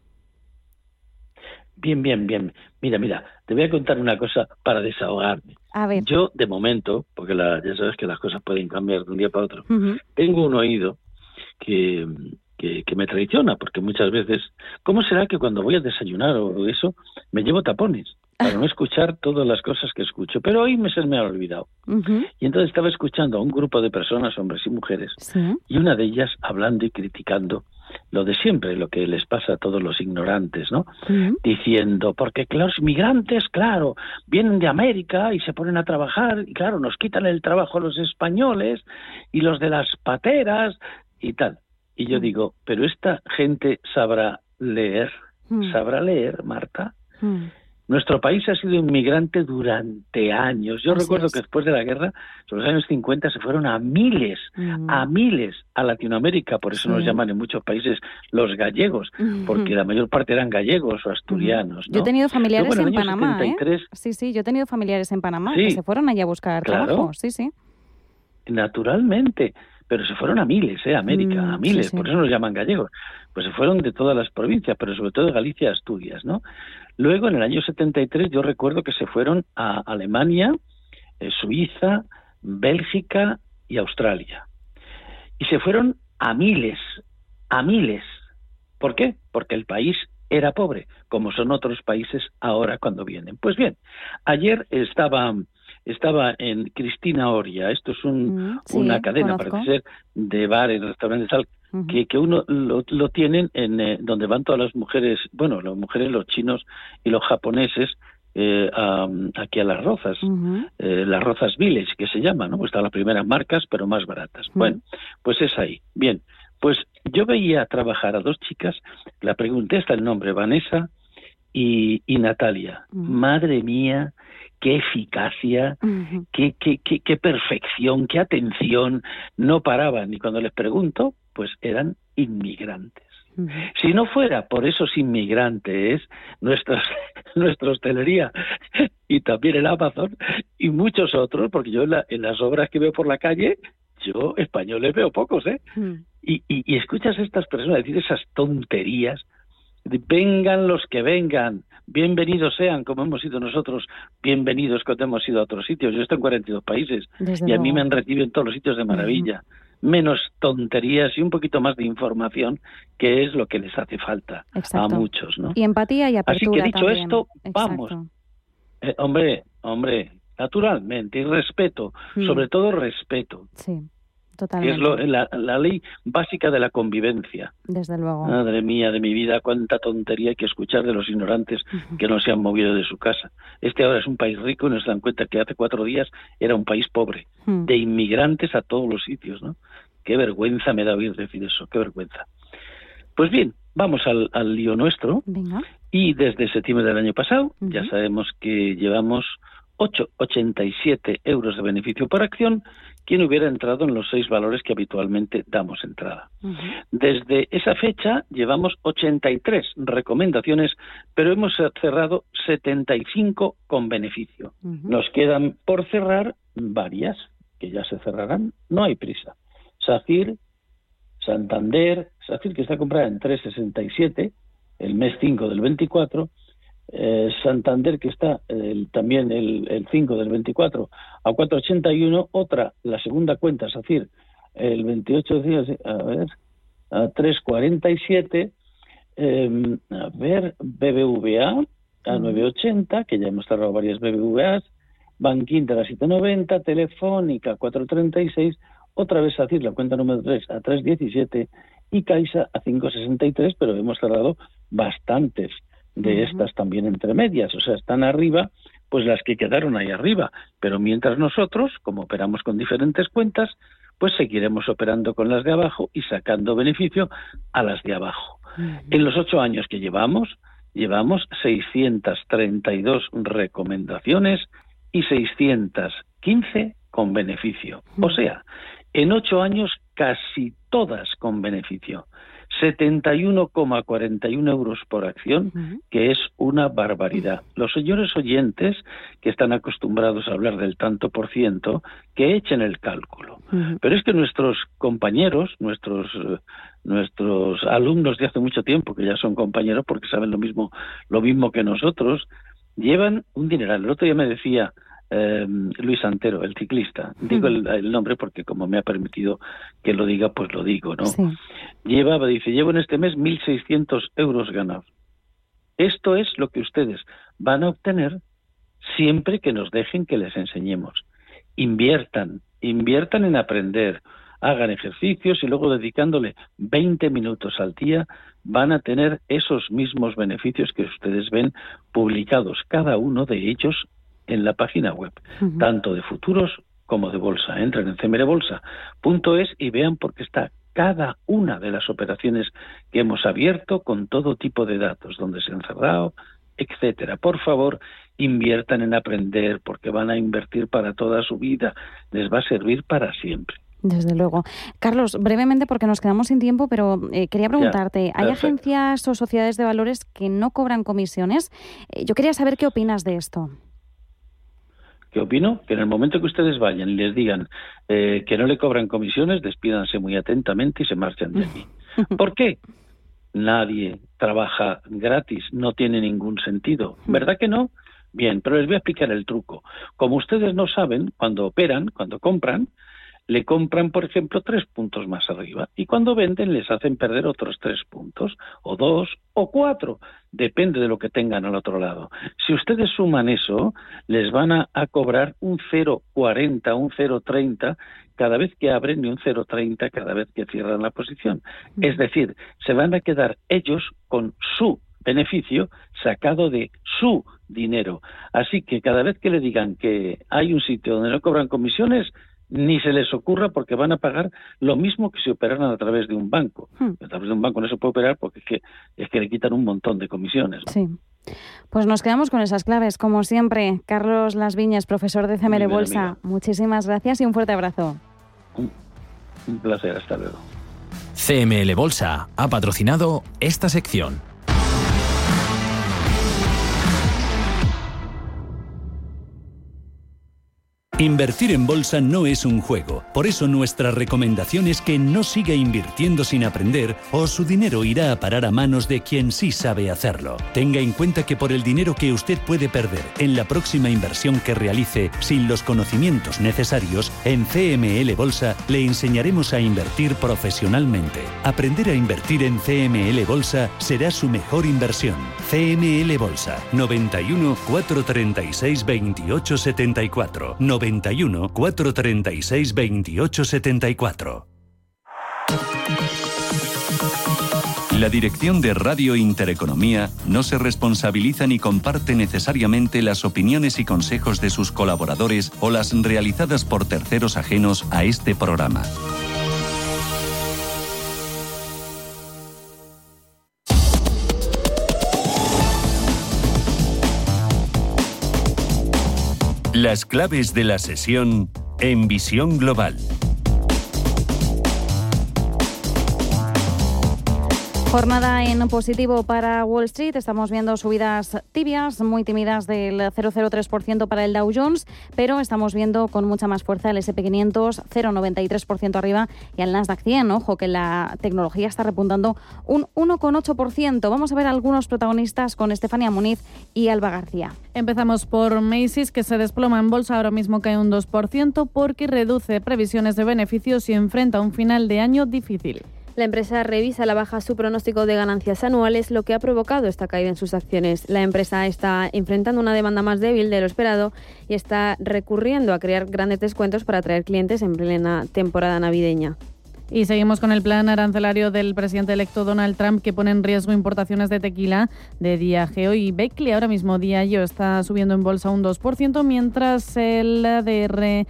Bien, bien, bien. Mira, mira, te voy a contar una cosa para desahogarme. A ver. Yo, de momento, porque la, ya sabes que las cosas pueden cambiar de un día para otro, uh-huh. tengo un oído que, que, que me traiciona, porque muchas veces, ¿cómo será que cuando voy a desayunar o eso, me llevo tapones? Para no escuchar todas las cosas que escucho. Pero hoy me se me ha olvidado. Uh-huh. Y entonces estaba escuchando a un grupo de personas, hombres y mujeres, ¿sí? Y una de ellas hablando y criticando lo de siempre, lo que les pasa a todos los ignorantes, ¿no? Uh-huh. Diciendo, porque los migrantes, claro, vienen de América y se ponen a trabajar, y claro, nos quitan el trabajo los españoles y los de las pateras y tal. Y yo uh-huh. digo, pero esta gente sabrá leer, uh-huh. sabrá leer, Marta. Uh-huh. Nuestro país ha sido inmigrante durante años. Yo Así recuerdo es. que después de la guerra, en los años cincuenta, se fueron a miles, mm. a miles a Latinoamérica. Por eso sí. nos llaman en muchos países los gallegos, mm-hmm. porque la mayor parte eran gallegos o asturianos. Mm-hmm. ¿no? Yo he tenido familiares Pero, bueno, en Panamá, setenta y tres, ¿eh? Sí, sí, yo he tenido familiares en Panamá sí. que se fueron allá a buscar claro. trabajo. Sí, sí. Naturalmente. Pero se fueron a miles, ¿eh? A América, mm, a miles. Sí, sí. Por eso nos llaman gallegos. Pues se fueron de todas las provincias, pero sobre todo de Galicia, Asturias, ¿no? Luego, en el año setenta y tres, yo recuerdo que se fueron a Alemania, eh, Suiza, Bélgica y Australia. Y se fueron a miles, a miles. ¿Por qué? Porque el país era pobre, como son otros países ahora cuando vienen. Pues bien, ayer estaba estaba en Cristina Oria. Esto es un, mm, sí, una cadena, conozco. Parece ser, de bares, restaurantes, tal, uh-huh. que, que uno lo, lo tienen en eh, donde van todas las mujeres, bueno, las mujeres, los chinos y los japoneses, eh, a, aquí a Las Rozas, uh-huh. eh, Las Rozas Village, que se llama, ¿no? Pues están las primeras marcas, pero más baratas. Uh-huh. Bueno, pues es ahí. Bien, pues yo veía trabajar a dos chicas, la pregunté hasta el nombre, Vanessa y, y Natalia. Uh-huh. Madre mía, qué eficacia, uh-huh. qué, qué, qué, qué perfección, qué atención, no paraban. Y cuando les pregunto, pues eran inmigrantes. Uh-huh. Si no fuera por esos inmigrantes, nuestros, nuestra hostelería y también el Amazon y muchos otros, porque yo en, la, en las obras que veo por la calle, yo españoles veo pocos, ¿eh? Uh-huh. Y, y, y escuchas a estas personas decir esas tonterías, de, vengan los que vengan, bienvenidos sean, como hemos sido nosotros, bienvenidos cuando hemos ido a otros sitios. Yo estoy en cuarenta y dos países Desde y a luego. mí me han recibido en todos los sitios de maravilla. Uh-huh. Menos tonterías y un poquito más de información, que es lo que les hace falta Exacto. a muchos, ¿no? Y empatía y apertura. Así que dicho también. esto, Exacto. vamos. Eh, hombre, hombre, naturalmente, y respeto, mm. sobre todo respeto. Sí. Totalmente. Es lo, la, la ley básica de la convivencia. Desde luego. Madre mía, de mi vida, cuánta tontería hay que escuchar de los ignorantes uh-huh. que no se han movido de su casa. Este ahora es un país rico y nos dan cuenta que hace cuatro días era un país pobre, uh-huh. de inmigrantes a todos los sitios, ¿no? Qué vergüenza me da oír decir eso, qué vergüenza. Pues bien, vamos al, al lío nuestro. Venga. Y desde septiembre del año pasado, uh-huh. ya sabemos que llevamos ocho coma ochenta y siete euros de beneficio por acción, quien hubiera entrado en los seis valores que habitualmente damos entrada. Uh-huh. Desde esa fecha llevamos ochenta y tres recomendaciones, pero hemos cerrado setenta y cinco con beneficio. Uh-huh. Nos quedan por cerrar varias, que ya se cerrarán, no hay prisa. SACIR, Santander, SACIR que está comprada en tres coma sesenta y siete, el mes cinco del veinticuatro, Eh, Santander que está eh, también el, el cinco del veinticuatro a cuatro coma ochenta y uno, otra, la segunda cuenta, SACIR, el veintiocho días, a ver, a tres coma cuarenta y siete, eh, a ver, B B V A a nueve coma ochenta, que ya hemos cerrado varias B B V As, Bankinter a siete coma noventa, Telefónica a cuatro coma treinta y seis, otra vez SACIR, la cuenta número tres, a tres coma diecisiete y Caixa a cinco coma sesenta y tres, pero hemos cerrado bastantes de uh-huh. estas también entre medias, o sea, están arriba, pues las que quedaron ahí arriba, pero mientras nosotros, como operamos con diferentes cuentas, pues seguiremos operando con las de abajo y sacando beneficio a las de abajo. Uh-huh. En los ocho años que llevamos, llevamos seiscientas treinta y dos recomendaciones y seiscientas quince con beneficio. Uh-huh. O sea, en ocho años casi todas con beneficio. setenta y uno coma cuarenta y uno euros por acción, uh-huh. que es una barbaridad. Los señores oyentes, que están acostumbrados a hablar del tanto por ciento, que echen el cálculo. Uh-huh. Pero es que nuestros compañeros, nuestros nuestros alumnos de hace mucho tiempo, que ya son compañeros porque saben lo mismo, lo mismo que nosotros, llevan un dineral. El otro día me decía Eh, Luis Antero, el ciclista, digo el, el nombre porque como me ha permitido que lo diga, pues lo digo, ¿no? Sí. Llevaba, dice, llevo en este mes mil seiscientos euros ganados. Esto es lo que ustedes van a obtener siempre que nos dejen que les enseñemos. Inviertan, inviertan en aprender, hagan ejercicios y luego dedicándole veinte minutos al día van a tener esos mismos beneficios que ustedes ven publicados, cada uno de ellos en la página web, uh-huh. tanto de futuros como de bolsa. Entren en cmrbolsa punto es y vean por qué está cada una de las operaciones que hemos abierto con todo tipo de datos, donde se han cerrado, etcétera. Por favor, inviertan en aprender porque van a invertir para toda su vida, les va a servir para siempre. Desde luego. Carlos, brevemente porque nos quedamos sin tiempo, pero eh, quería preguntarte, ya, ¿hay agencias o sociedades de valores que no cobran comisiones? Eh, yo quería saber qué opinas de esto. ¿Qué opino? Que en el momento que ustedes vayan y les digan eh, que no le cobran comisiones, despídanse muy atentamente y se marchan de aquí. ¿Por qué? Nadie trabaja gratis, no tiene ningún sentido. ¿Verdad que no? Bien, pero les voy a explicar el truco. Como ustedes no saben, cuando operan, cuando compran, le compran, por ejemplo, tres puntos más arriba, y cuando venden les hacen perder otros tres puntos, o dos, o cuatro, depende de lo que tengan al otro lado. Si ustedes suman eso, les van a, a cobrar un cero coma cuarenta, un cero coma treinta cada vez que abren y un cero coma treinta cada vez que cierran la posición. Es decir, se van a quedar ellos con su beneficio sacado de su dinero. Así que cada vez que le digan que hay un sitio donde no cobran comisiones, ni se les ocurra, porque van a pagar lo mismo que si operaran a través de un banco. Hmm. A través de un banco no se puede operar porque es que, es que le quitan un montón de comisiones, ¿no? Sí. Pues nos quedamos con esas claves, como siempre. Carlos Las Viñas, profesor de C M L Bolsa, amiga. Muchísimas gracias y un fuerte abrazo. Un, un placer, hasta luego. C M L Bolsa ha patrocinado esta sección. Invertir en bolsa no es un juego, por eso nuestra recomendación es que no siga invirtiendo sin aprender o su dinero irá a parar a manos de quien sí sabe hacerlo. Tenga en cuenta que por el dinero que usted puede perder en la próxima inversión que realice sin los conocimientos necesarios, en C M L Bolsa le enseñaremos a invertir profesionalmente. Aprender a invertir en C M L Bolsa será su mejor inversión. C M L Bolsa, noventa y uno, cuatrocientos treinta y seis, veintiocho setenta y cuatro. noventa y uno, cuatrocientos treinta y seis, veintiocho setenta y cuatro. La dirección de Radio Intereconomía no se responsabiliza ni comparte necesariamente las opiniones y consejos de sus colaboradores o las realizadas por terceros ajenos a este programa. Las claves de la sesión en Visión Global. Jornada en positivo para Wall Street. Estamos viendo subidas tibias, muy tímidas del cero coma cero tres por ciento para el Dow Jones, pero estamos viendo con mucha más fuerza el ese and pe quinientos, cero coma noventa y tres por ciento arriba, y el Nasdaq cien, ojo, que la tecnología está repuntando un uno coma ocho por ciento. Vamos a ver algunos protagonistas con Estefanía Muniz y Alba García. Empezamos por Macy's, que se desploma en bolsa, ahora mismo cae un dos por ciento porque reduce previsiones de beneficios y enfrenta un final de año difícil. La empresa revisa a la baja su pronóstico de ganancias anuales, lo que ha provocado esta caída en sus acciones. La empresa está enfrentando una demanda más débil de lo esperado y está recurriendo a crear grandes descuentos para atraer clientes en plena temporada navideña. Y seguimos con el plan arancelario del presidente electo Donald Trump, que pone en riesgo importaciones de tequila de Diageo y Beckley. Ahora mismo Diageo está subiendo en bolsa un dos por ciento, mientras el A D R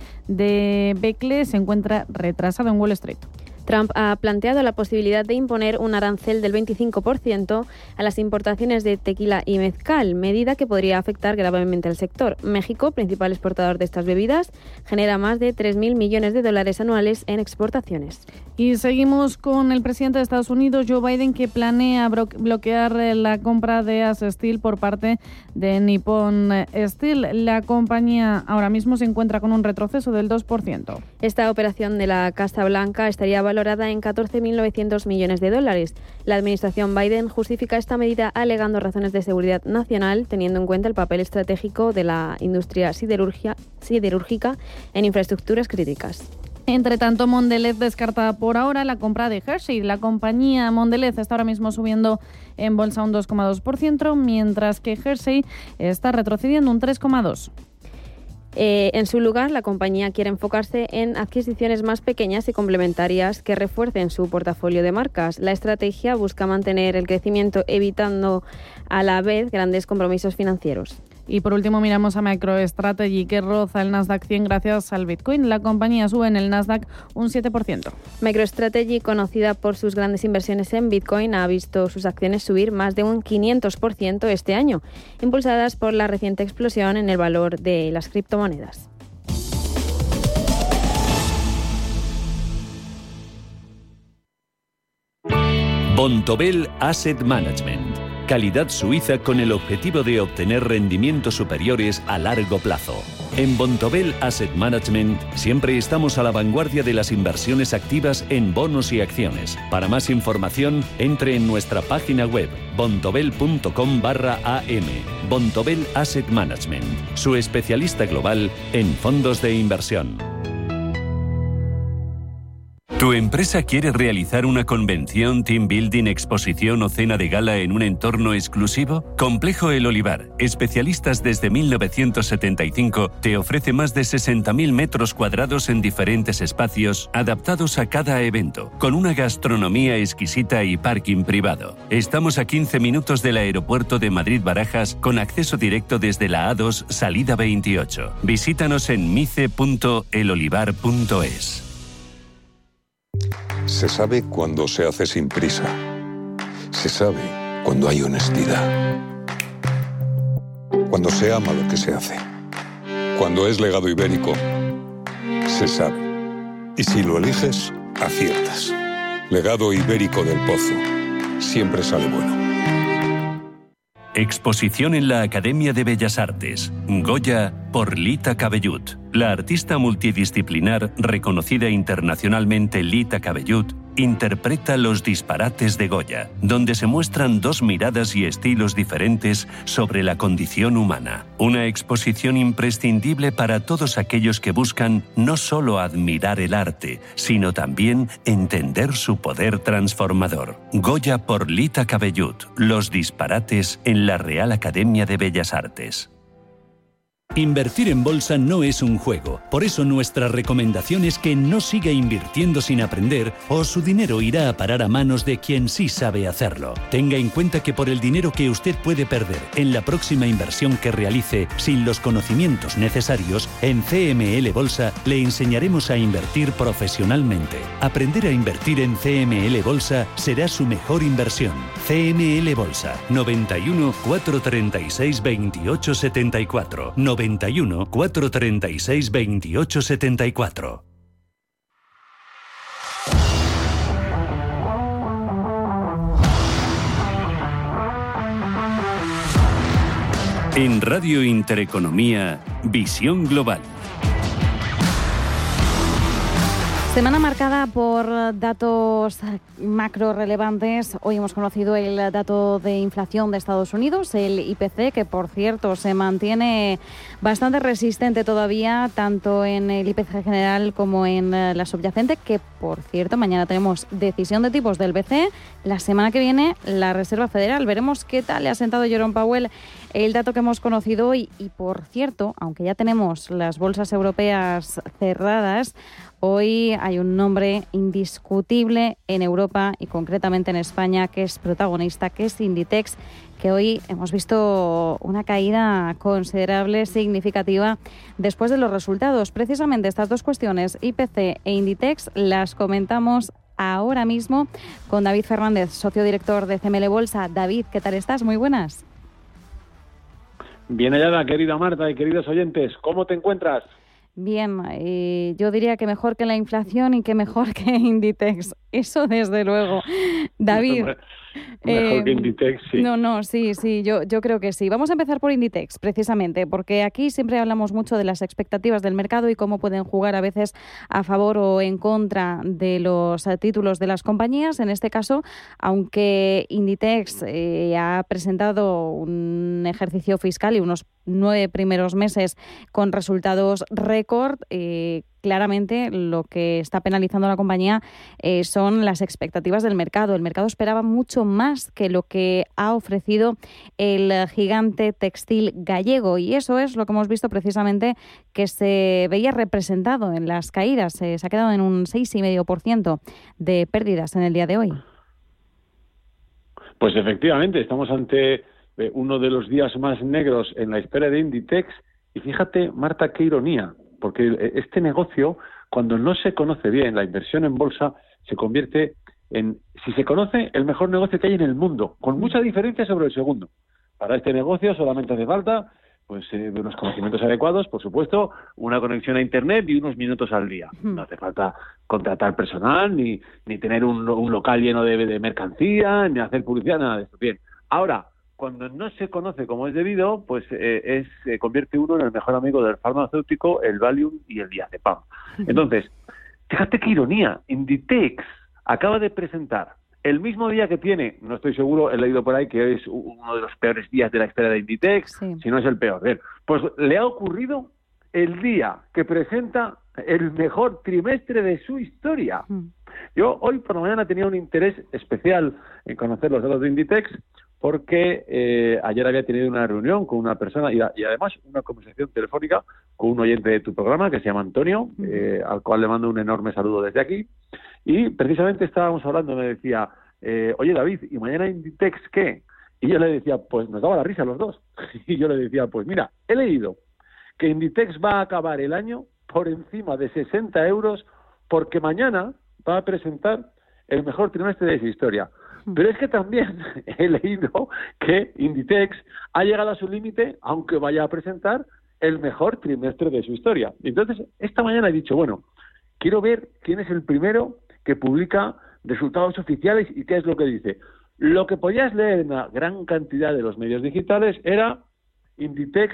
de Beckley se encuentra retrasado en Wall Street. Trump ha planteado la posibilidad de imponer un arancel del veinticinco por ciento a las importaciones de tequila y mezcal, medida que podría afectar gravemente al sector. México, principal exportador de estas bebidas, genera más de tres mil millones de dólares anuales en exportaciones. Y seguimos con el presidente de Estados Unidos, Joe Biden, que planea bloquear la compra de A S Steel por parte de Nippon Steel. La compañía ahora mismo se encuentra con un retroceso del dos por ciento. Esta operación de la Casa Blanca estaría valorada en catorce mil novecientos millones de dólares. La administración Biden justifica esta medida alegando razones de seguridad nacional, teniendo en cuenta el papel estratégico de la industria siderurgia, siderúrgica en infraestructuras críticas. Entre tanto, Mondelez descarta por ahora la compra de Hershey. La compañía Mondelez está ahora mismo subiendo en bolsa un dos coma dos por ciento, mientras que Hershey está retrocediendo un tres coma dos por ciento. Eh, en su lugar, la compañía quiere enfocarse en adquisiciones más pequeñas y complementarias que refuercen su portafolio de marcas. La estrategia busca mantener el crecimiento, evitando a la vez grandes compromisos financieros. Y por último miramos a MicroStrategy, que roza el Nasdaq cien gracias al Bitcoin. La compañía sube en el Nasdaq un siete por ciento. MicroStrategy, conocida por sus grandes inversiones en Bitcoin, ha visto sus acciones subir más de un quinientos por ciento este año, impulsadas por la reciente explosión en el valor de las criptomonedas. Bontobel Asset Management. Calidad suiza con el objetivo de obtener rendimientos superiores a largo plazo. En Bontobel Asset Management siempre estamos a la vanguardia de las inversiones activas en bonos y acciones. Para más información, entre en nuestra página web bontobel punto com barra a m. Bontobel Asset Management, su especialista global en fondos de inversión. ¿Tu empresa quiere realizar una convención, team building, exposición o cena de gala en un entorno exclusivo? Complejo El Olivar, especialistas desde mil novecientos setenta y cinco, te ofrece más de sesenta mil metros cuadrados en diferentes espacios adaptados a cada evento, con una gastronomía exquisita y parking privado. Estamos a quince minutos del aeropuerto de Madrid-Barajas, con acceso directo desde la A dos, salida veintiocho. Visítanos en mice punto el olivar punto es. Se sabe cuando se hace sin prisa. Se sabe cuando hay honestidad. Cuando se ama lo que se hace. Cuando es legado ibérico, se sabe. Y si lo eliges, aciertas. Legado ibérico del Pozo. Siempre sale bueno. Exposición en la Academia de Bellas Artes. Goya por Lita Cabellut. La artista multidisciplinar reconocida internacionalmente Lita Cabellut interpreta Los disparates de Goya, donde se muestran dos miradas y estilos diferentes sobre la condición humana. Una exposición imprescindible para todos aquellos que buscan no solo admirar el arte, sino también entender su poder transformador. Goya por Lita Cabellut. Los disparates en la Real Academia de Bellas Artes. Invertir en bolsa no es un juego, por eso nuestra recomendación es que no siga invirtiendo sin aprender o su dinero irá a parar a manos de quien sí sabe hacerlo. Tenga en cuenta que por el dinero que usted puede perder en la próxima inversión que realice sin los conocimientos necesarios, en C M L Bolsa le enseñaremos a invertir profesionalmente. Aprender a invertir en C M L Bolsa será su mejor inversión. C M L Bolsa, noventa y uno, cuatrocientos treinta y seis, veintiocho setenta y cuatro. noventa y uno, cuatrocientos treinta y seis, veintiocho setenta y cuatro. En Radio Intereconomía, Visión Global. Semana marcada por datos macro relevantes. Hoy hemos conocido el dato de inflación de Estados Unidos, el I P C, que por cierto se mantiene bastante resistente todavía, tanto en el I P C general como en la subyacente, que por cierto mañana tenemos decisión de tipos del B C E. La semana que viene la Reserva Federal. Veremos qué tal le ha sentado Jerome Powell el dato que hemos conocido hoy. Y por cierto, aunque ya tenemos las bolsas europeas cerradas, hoy hay un nombre indiscutible en Europa y concretamente en España que es protagonista, que es Inditex, que hoy hemos visto una caída considerable, significativa, después de los resultados. Precisamente estas dos cuestiones, I P C e Inditex, las comentamos ahora mismo con David Fernández, socio director de C M L Bolsa. David, ¿qué tal estás? Muy buenas. Bien hallada, querida Marta y queridos oyentes. ¿Cómo te encuentras? Bien, eh, yo diría que mejor que la inflación y que mejor que Inditex. Eso desde luego. David. Mejor eh, que Inditex, sí. No, no, sí, sí, yo, yo creo que sí. Vamos a empezar por Inditex, precisamente, porque aquí siempre hablamos mucho de las expectativas del mercado y cómo pueden jugar a veces a favor o en contra de los eh, títulos de las compañías. En este caso, aunque Inditex eh, ha presentado un ejercicio fiscal y unos nueve primeros meses con resultados récord, eh, claramente lo que está penalizando a la compañía eh, son las expectativas del mercado. El mercado esperaba mucho más que lo que ha ofrecido el gigante textil gallego y eso es lo que hemos visto precisamente que se veía representado en las caídas. Eh, se ha quedado en un seis coma cinco por ciento de pérdidas en el día de hoy. Pues efectivamente, estamos ante eh, uno de los días más negros en la historia de Inditex y fíjate, Marta, qué ironía. Porque este negocio, cuando no se conoce bien, la inversión en bolsa se convierte en, si se conoce, el mejor negocio que hay en el mundo, con mucha diferencia sobre el segundo. Para este negocio solamente hace falta pues eh, unos conocimientos adecuados, por supuesto, una conexión a Internet y unos minutos al día. No hace falta contratar personal, ni, ni tener un, un local lleno de, de mercancía, ni hacer publicidad, nada de esto. Bien, ahora, cuando no se conoce como es debido, pues eh, es se eh, convierte uno en el mejor amigo del farmacéutico, el Valium y el diazepam. Entonces, fíjate qué ironía, Inditex acaba de presentar el mismo día que tiene, no estoy seguro, he leído por ahí que es uno de los peores días de la historia de Inditex, sí. Si no es el peor. Bien, pues le ha ocurrido el día que presenta el mejor trimestre de su historia. Mm. Yo hoy por la mañana tenía un interés especial en conocer los datos de Inditex porque eh, ayer había tenido una reunión con una persona y, a, y además una conversación telefónica con un oyente de tu programa que se llama Antonio, eh, al cual le mando un enorme saludo desde aquí. Y precisamente estábamos hablando, me decía, eh, oye David, ¿y mañana Inditex qué? Y yo le decía, pues nos daba la risa a los dos. Y yo le decía, pues mira, he leído que Inditex va a acabar el año por encima de sesenta euros porque mañana va a presentar el mejor trimestre de su historia. Pero es que también he leído que Inditex ha llegado a su límite, aunque vaya a presentar el mejor trimestre de su historia. Entonces, esta mañana he dicho, bueno, quiero ver quién es el primero que publica resultados oficiales y qué es lo que dice. Lo que podías leer en una gran cantidad de los medios digitales era Inditex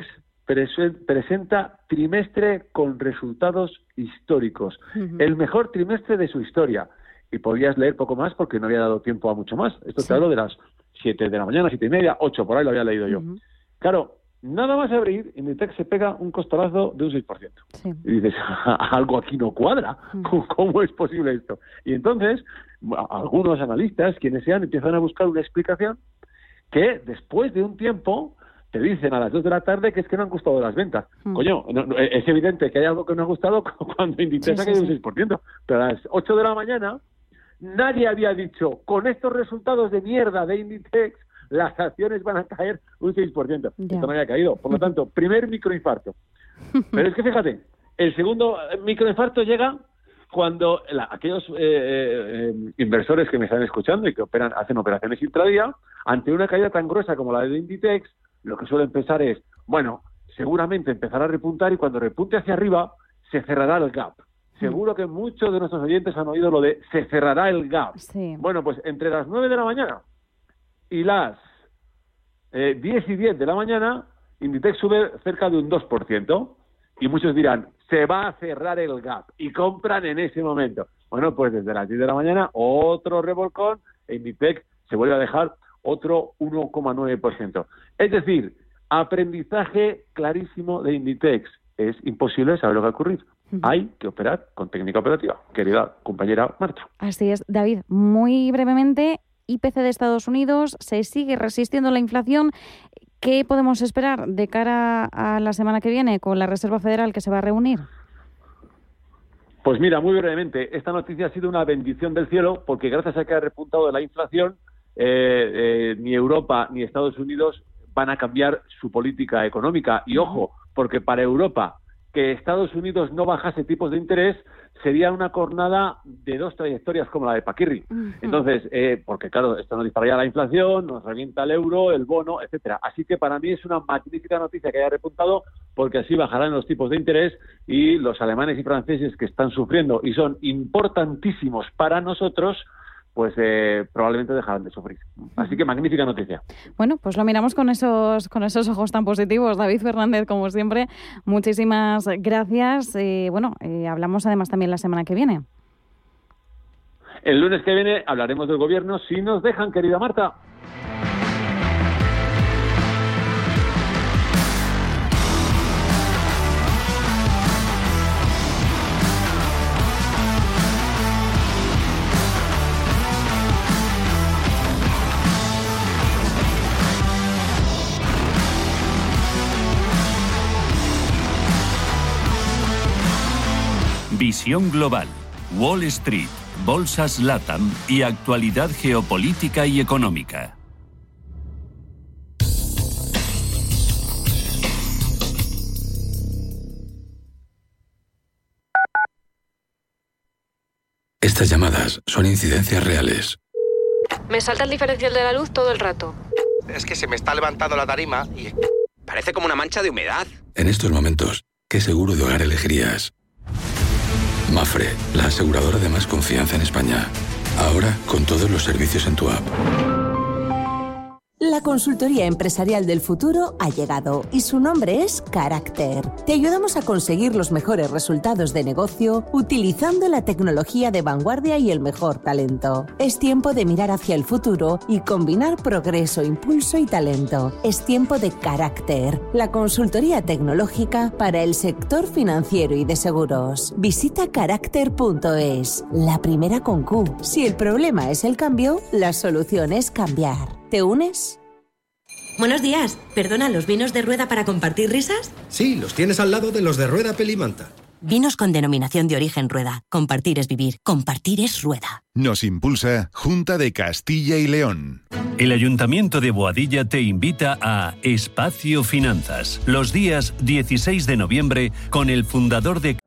presenta trimestre con resultados históricos, uh-huh. el mejor trimestre de su historia. Y podías leer poco más porque no había dado tiempo a mucho más. Esto sí. Te hablo de las siete de la mañana, siete y media, ocho, por ahí lo había leído yo. Uh-huh. Claro, nada más abrir, Inditex se pega un costalazo de un seis por ciento. Sí. Y dices, algo aquí no cuadra. Uh-huh. ¿Cómo es posible esto? Y entonces, algunos analistas, quienes sean, empiezan a buscar una explicación que después de un tiempo te dicen a las dos de la tarde que es que no han gustado las ventas. Mm. Coño, no, no, es evidente que hay algo que no ha gustado cuando Inditex sí, ha caído sí, un seis por ciento. Pero a las ocho de la mañana nadie había dicho, con estos resultados de mierda de Inditex, las acciones van a caer un seis por ciento. Ya. Esto no había caído. Por lo tanto, primer microinfarto. Pero es que fíjate, el segundo microinfarto llega cuando la, aquellos eh, eh, inversores que me están escuchando y que operan, hacen operaciones intradía, ante una caída tan gruesa como la de Inditex, lo que suelen pensar es, bueno, seguramente empezará a repuntar y cuando repunte hacia arriba se cerrará el gap. Seguro que muchos de nuestros oyentes han oído lo de se cerrará el gap. Sí. Bueno, pues entre las nueve de la mañana y las eh, diez y diez de la mañana, Inditex sube cerca de un dos por ciento y muchos dirán, se va a cerrar el gap y compran en ese momento. Bueno, pues desde las diez de la mañana otro revolcón e Inditex se vuelve a dejar otro uno coma nueve por ciento. Es decir, aprendizaje clarísimo de Inditex. Es imposible saber lo que va a ocurrir. Uh-huh. Hay que operar con técnica operativa, querida compañera Marta. Así es. David, muy brevemente, I P C de Estados Unidos, ¿se sigue resistiendo la inflación? ¿Qué podemos esperar de cara a la semana que viene con la Reserva Federal que se va a reunir? Pues mira, muy brevemente, esta noticia ha sido una bendición del cielo porque gracias a que ha repuntado la inflación, Eh, eh, ni Europa ni Estados Unidos van a cambiar su política económica. Y ojo, porque para Europa que Estados Unidos no bajase tipos de interés sería una cornada de dos trayectorias como la de Paquirri. Uh-huh. Entonces, eh, porque claro, esto nos dispararía la inflación, nos revienta el euro, el bono, etcétera. Así que para mí es una magnífica noticia que haya repuntado porque así bajarán los tipos de interés y los alemanes y franceses que están sufriendo y son importantísimos para nosotros, pues eh, probablemente dejarán de sufrir. Así que magnífica noticia. Bueno, pues lo miramos con esos con esos ojos tan positivos. David Fernández, como siempre, muchísimas gracias. Eh, bueno, eh, hablamos además también la semana que viene. El lunes que viene hablaremos del gobierno, si nos dejan, querida Marta. Visión global, Wall Street, bolsas LATAM y actualidad geopolítica y económica. Estas llamadas son incidencias reales. Me salta el diferencial de la luz todo el rato. Es que se me está levantando la tarima y parece como una mancha de humedad. En estos momentos, ¿qué seguro de hogar elegirías? Mafre, la aseguradora de más confianza en España. Ahora con todos los servicios en tu app. La consultoría empresarial del futuro ha llegado y su nombre es Carácter. Te ayudamos a conseguir los mejores resultados de negocio utilizando la tecnología de vanguardia y el mejor talento. Es tiempo de mirar hacia el futuro y combinar progreso, impulso y talento. Es tiempo de Carácter, la consultoría tecnológica para el sector financiero y de seguros. Visita carácter punto es, la primera con Q. Si el problema es el cambio, la solución es cambiar. ¿Te unes? Buenos días. ¿Perdona, los vinos de rueda para compartir risas? Sí, los tienes al lado de los de rueda Pelimanta. Vinos con denominación de origen rueda. Compartir es vivir. Compartir es rueda. Nos impulsa Junta de Castilla y León. El Ayuntamiento de Boadilla te invita a Espacio Finanzas, los días dieciséis de noviembre, con el fundador de...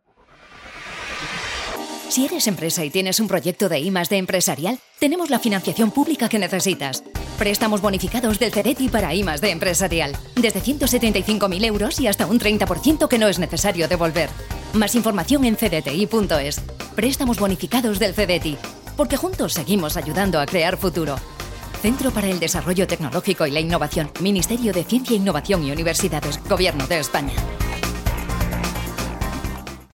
Si eres empresa y tienes un proyecto de I más D empresarial, tenemos la financiación pública que necesitas. Préstamos bonificados del CEDETI para I más D empresarial. Desde ciento setenta y cinco mil euros y hasta un treinta por ciento que no es necesario devolver. Más información en c d t i punto es. Préstamos bonificados del CEDETI. Porque juntos seguimos ayudando a crear futuro. Centro para el Desarrollo Tecnológico y la Innovación. Ministerio de Ciencia, Innovación y Universidades. Gobierno de España.